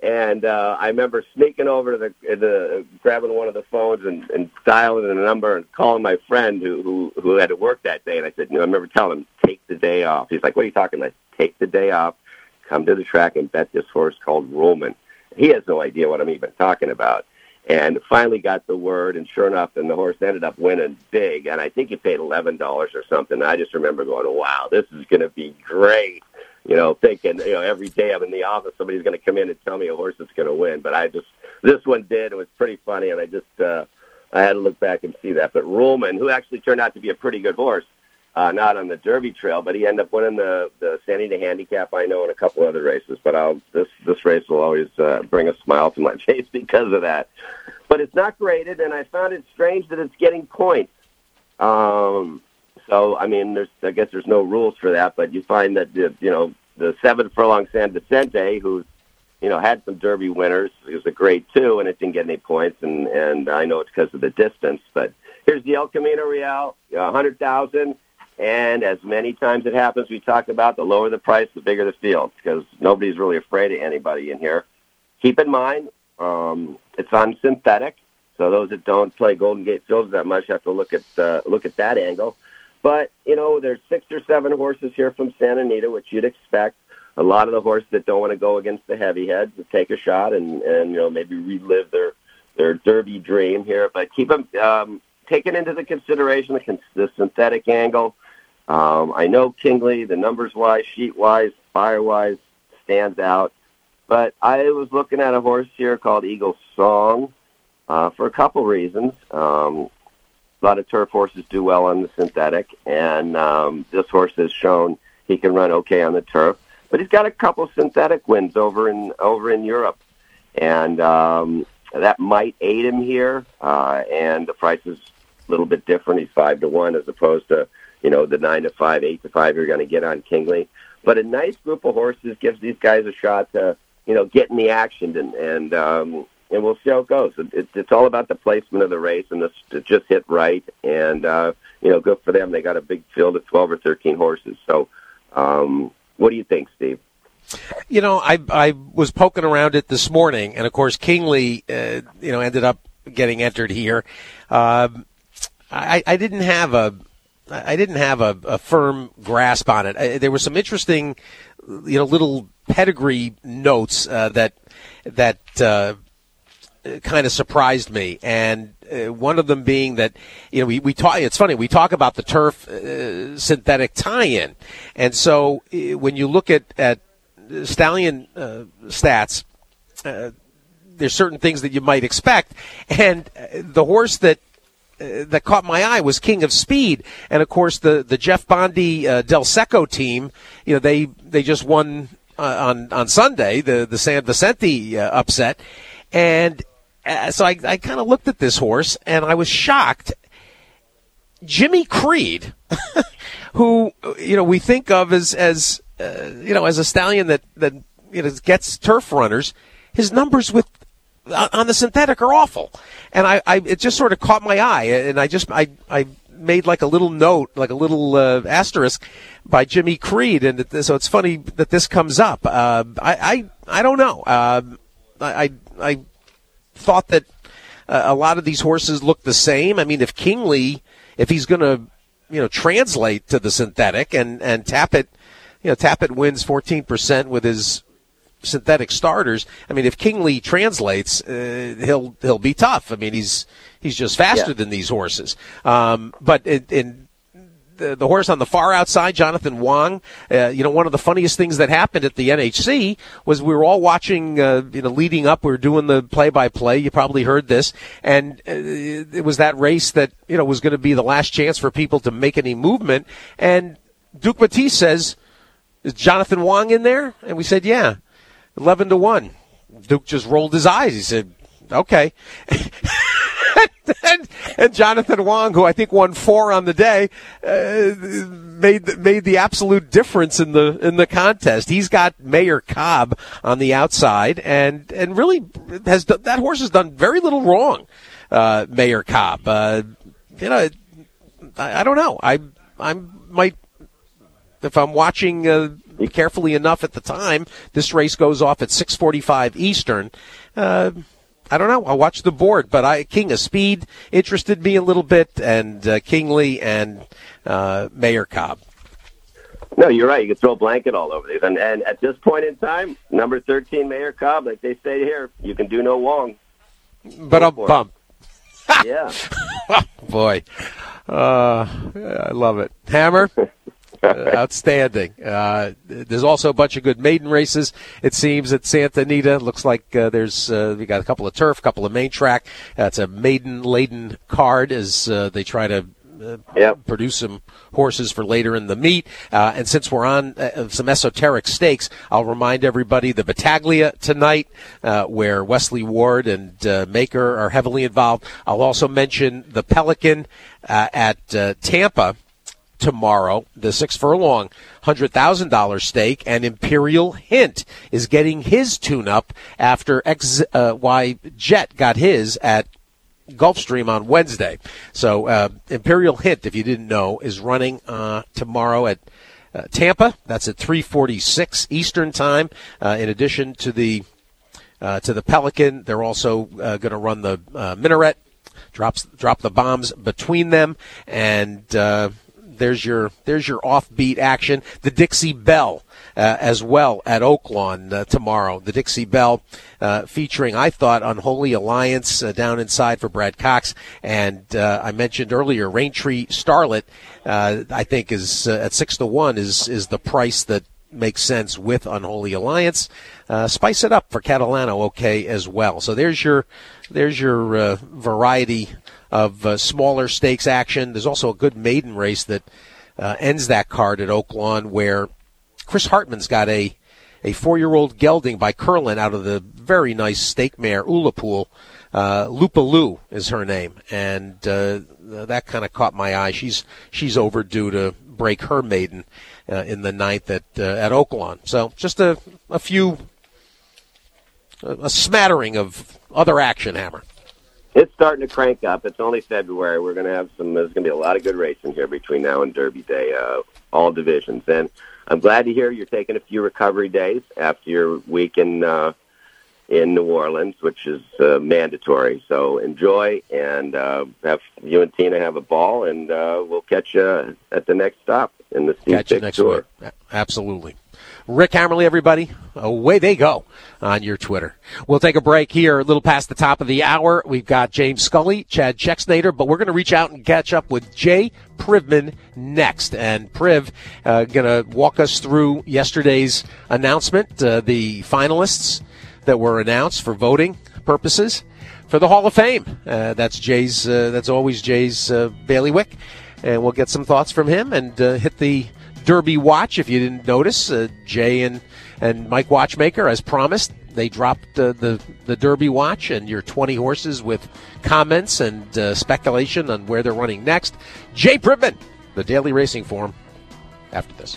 Speaker 10: And I remember sneaking over to the grabbing one of the phones and dialing the number and calling my friend who had to work that day. And I said, I remember telling him, take the day off. He's like, what are you talking about? Take the day off, come to the track and bet this horse called Roman. He has no idea what I'm even talking about. And finally got the word, and sure enough, and the horse ended up winning big. And I think he paid $11 or something. I just remember going, wow, this is going to be great. Thinking, every day I'm in the office, somebody's going to come in and tell me a horse is going to win. But this one did. It was pretty funny, and I had to look back and see that. But Roman, who actually turned out to be a pretty good horse, not on the Derby trail, but he ended up winning the San Anita Handicap, I know, and a couple other races. But this race will always bring a smile to my face because of that. But it's not graded, and I found it strange that it's getting points. So, I mean, I guess there's no rules for that, but you find that, the 7 Furlong San Vicente, who's, had some Derby winners, it was a grade 2, and it didn't get any points, and I know it's because of the distance. But here's the El Camino Real, 100,000, and as many times it happens, we talked about, the lower the price, the bigger the field, because nobody's really afraid of anybody in here. Keep in mind, it's on synthetic, so those that don't play Golden Gate Fields that much have to look at that angle. But, there's 6 or 7 horses here from Santa Anita, which you'd expect. A lot of the horses that don't want to go against the heavy heads to take a shot and maybe relive their Derby dream here. But keep them taking into the consideration the synthetic angle. I know Kingley, the numbers-wise, sheet-wise, fire-wise, stands out. But I was looking at a horse here called Eagle Song for a couple reasons. A lot of turf horses do well on the synthetic, and this horse has shown he can run okay on the turf. But he's got a couple synthetic wins over in Europe, and that might aid him here. And the price is a little bit different. He's 5-1 as opposed to the 9-5, 8-5 you're going to get on Kingley. But a nice group of horses gives these guys a shot to get in the action and we'll see how it goes. It's all about the placement of the race, and it just hit right. And, good for them. They got a big field of 12 or 13 horses. So what do you think, Steve?
Speaker 2: I was poking around it this morning, and, of course, Kingley, ended up getting entered here. I didn't have a firm grasp on it. There were some interesting, little pedigree notes that kind of surprised me, and one of them being that we talk. It's funny, we talk about the turf synthetic tie-in, and so when you look at stallion stats, there's certain things that you might expect, and the horse that caught my eye was King of Speed, and of course the Jeff Bondi Del Secco team. They just won on Sunday the San Vicente upset, and so I kind of looked at this horse, and I was shocked. Jimmy Creed, who we think of as a stallion that gets turf runners, his numbers on the synthetic are awful, and it just sort of caught my eye, and I made like a little note, like a little asterisk by Jimmy Creed, and so it's funny that this comes up. I don't know. I thought that a lot of these horses look the same. I mean, if Kingley, if he's going to, translate to the synthetic and Tappet wins 14% with his synthetic starters. I mean, if Kingley translates, he'll be tough. I mean, he's just faster than these horses. But in the horse on the far outside, Jonathan Wong, one of the funniest things that happened at the NHC was we were all watching, leading up, we were doing the play-by-play. You probably heard this. And it was that race that, was going to be the last chance for people to make any movement. And Duke Matisse says, is Jonathan Wong in there? And we said, yeah, 11-1. Duke just rolled his eyes. He said, okay. And Jonathan Wong, who I think won 4 on the day, made the absolute difference in the contest. He's got Mayor Cobb on the outside, and really that horse has done very little wrong. Mayor Cobb, I don't know. I might, if I'm watching carefully enough at the time. This race goes off at 6:45 Eastern. I don't know. I'll watch the board, but King of Speed interested me a little bit, and Kingley and Mayor Cobb.
Speaker 10: No, you're right. You can throw a blanket all over these. And at this point in time, number 13, Mayor Cobb, like they say here, you can do no wrong.
Speaker 2: But I'm bummed.
Speaker 10: Yeah.
Speaker 2: Boy. I love it. Hammer? Outstanding. There's also a bunch of good maiden races, it seems, at Santa Anita. Looks like we got a couple of turf, a couple of main track. It's a maiden-laden card as they try to produce some horses for later in the meet. And since we're on some esoteric stakes, I'll remind everybody the Battaglia tonight, where Wesley Ward and Maker are heavily involved. I'll also mention the Pelican at Tampa tomorrow, the 6 furlong $100,000 stake, and Imperial Hint is getting his tune-up after XY Jet got his at Gulfstream on Wednesday. So Imperial Hint, if you didn't know, is running tomorrow at Tampa. That's at 3:46 Eastern time. In addition to the Pelican, they're also going to run the Minaret. Drop the bombs between them, and there's your offbeat action. The Dixie Belle as well at Oaklawn tomorrow. The Dixie Belle featuring, I thought, Unholy Alliance down inside for Brad Cox. And I mentioned earlier, Raintree Starlet, I think, is at 6-1 is the price that makes sense with Unholy Alliance. Spice it up for Catalano, okay, as well. So there's your variety of smaller stakes action. There's also a good maiden race that ends that card at Oaklawn, where Chris Hartman's got a 4-year-old gelding by Curlin out of the very nice stake mare Ullapool. Lupaloo is her name, and that kind of caught my eye. She's overdue to break her maiden in the 9th at Oaklawn. So just a smattering of other action, Hammer.
Speaker 10: It's starting to crank up. It's only February. We're going to have there's going to be a lot of good racing here between now and Derby Day, all divisions. And I'm glad to hear you're taking a few recovery days after your week in New Orleans, which is mandatory. So enjoy, and have you and Tina have a ball, and we'll catch you at the next stop in the Steve Pick Tour.
Speaker 2: Week. Absolutely. Rick Hammerly, everybody. Away they go on your Twitter. We'll take a break here, a little past the top of the hour. We've got James Scully, Chad Chexnader, but we're going to reach out and catch up with Jay Privman next. And Priv going to walk us through yesterday's announcement, the finalists that were announced for voting purposes for the Hall of Fame. That's Jay's. That's always Jay's bailiwick, and we'll get some thoughts from him and hit the Derby Watch. If you didn't notice, Jay and Mike Watchmaker, as promised, they dropped the Derby Watch and your 20 horses with comments and speculation on where they're running next. Jay Privman, the Daily Racing Form, after this.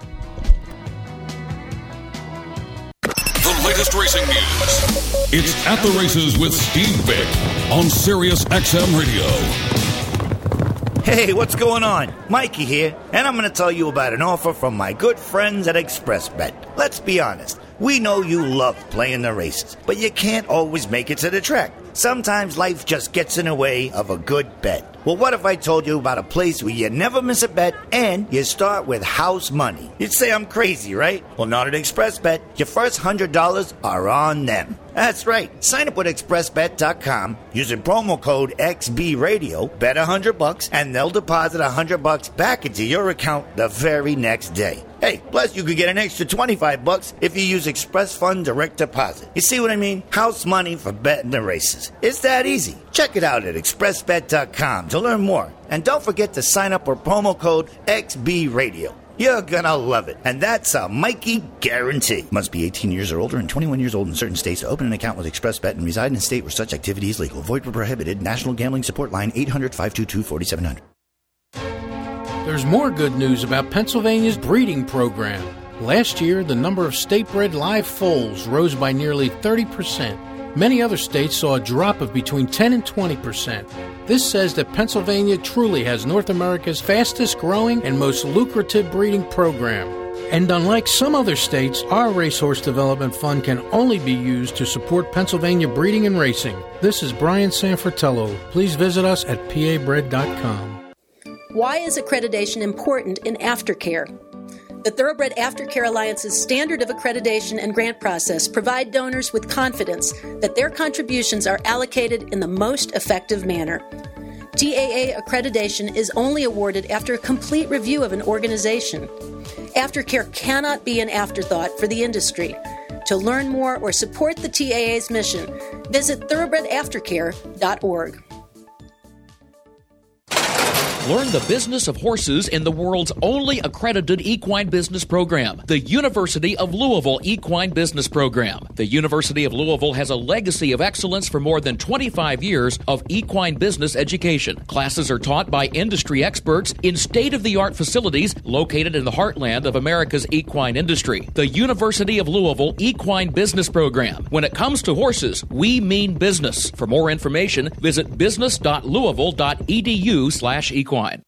Speaker 1: The latest racing news. It's At the Races with Steve Vick on Sirius XM Radio.
Speaker 11: Hey, what's going on? Mikey here, and I'm going to tell you about an offer from my good friends at ExpressBet. Let's be honest, we know you love playing the races, but you can't always make it to the track. Sometimes life just gets in the way of a good bet. Well, what if I told you about a place where you never miss a bet and you start with house money? You'd say I'm crazy, right? Well, not at ExpressBet. Your first $100 are on them. That's right. Sign up with ExpressBet.com using promo code XBRadio, bet $100, and they'll deposit $100 back into your account the very next day. Hey, plus you could get an extra $25 if you use Express Fund Direct Deposit. You see what I mean? House money for betting the races. It's that easy. Check it out at ExpressBet.com to learn more. And don't forget to sign up with promo code XBRadio. You're gonna love it. And that's a Mikey guarantee. Must be 18 years or older and 21 years old in certain states to open an account with ExpressBet and reside in a state where such activity is legal. Void where prohibited. National Gambling Support Line 800-522-4700.
Speaker 8: There's more good news about Pennsylvania's breeding program. Last year, the number of state-bred live foals rose by nearly 30%. Many other states saw a drop of between 10 and 20%. This says that Pennsylvania truly has North America's fastest growing and most lucrative breeding program. And unlike some other states, our Racehorse Development Fund can only be used to support Pennsylvania breeding and racing. This is Brian Sanfratello. Please visit us at pabred.com.
Speaker 12: Why is accreditation important in aftercare? The Thoroughbred Aftercare Alliance's standard of accreditation and grant process provide donors with confidence that their contributions are allocated in the most effective manner. TAA accreditation is only awarded after a complete review of an organization. Aftercare cannot be an afterthought for the industry. To learn more or support the TAA's mission, visit thoroughbredaftercare.org.
Speaker 13: Learn the business of horses in the world's only accredited equine business program, the University of Louisville Equine Business Program. The University of Louisville has a legacy of excellence for more than 25 years of equine business education. Classes are taught by industry experts in state-of-the-art facilities located in the heartland of America's equine industry. The University of Louisville Equine Business Program. When it comes to horses, we mean business. For more information, visit business.louisville.edu/equine.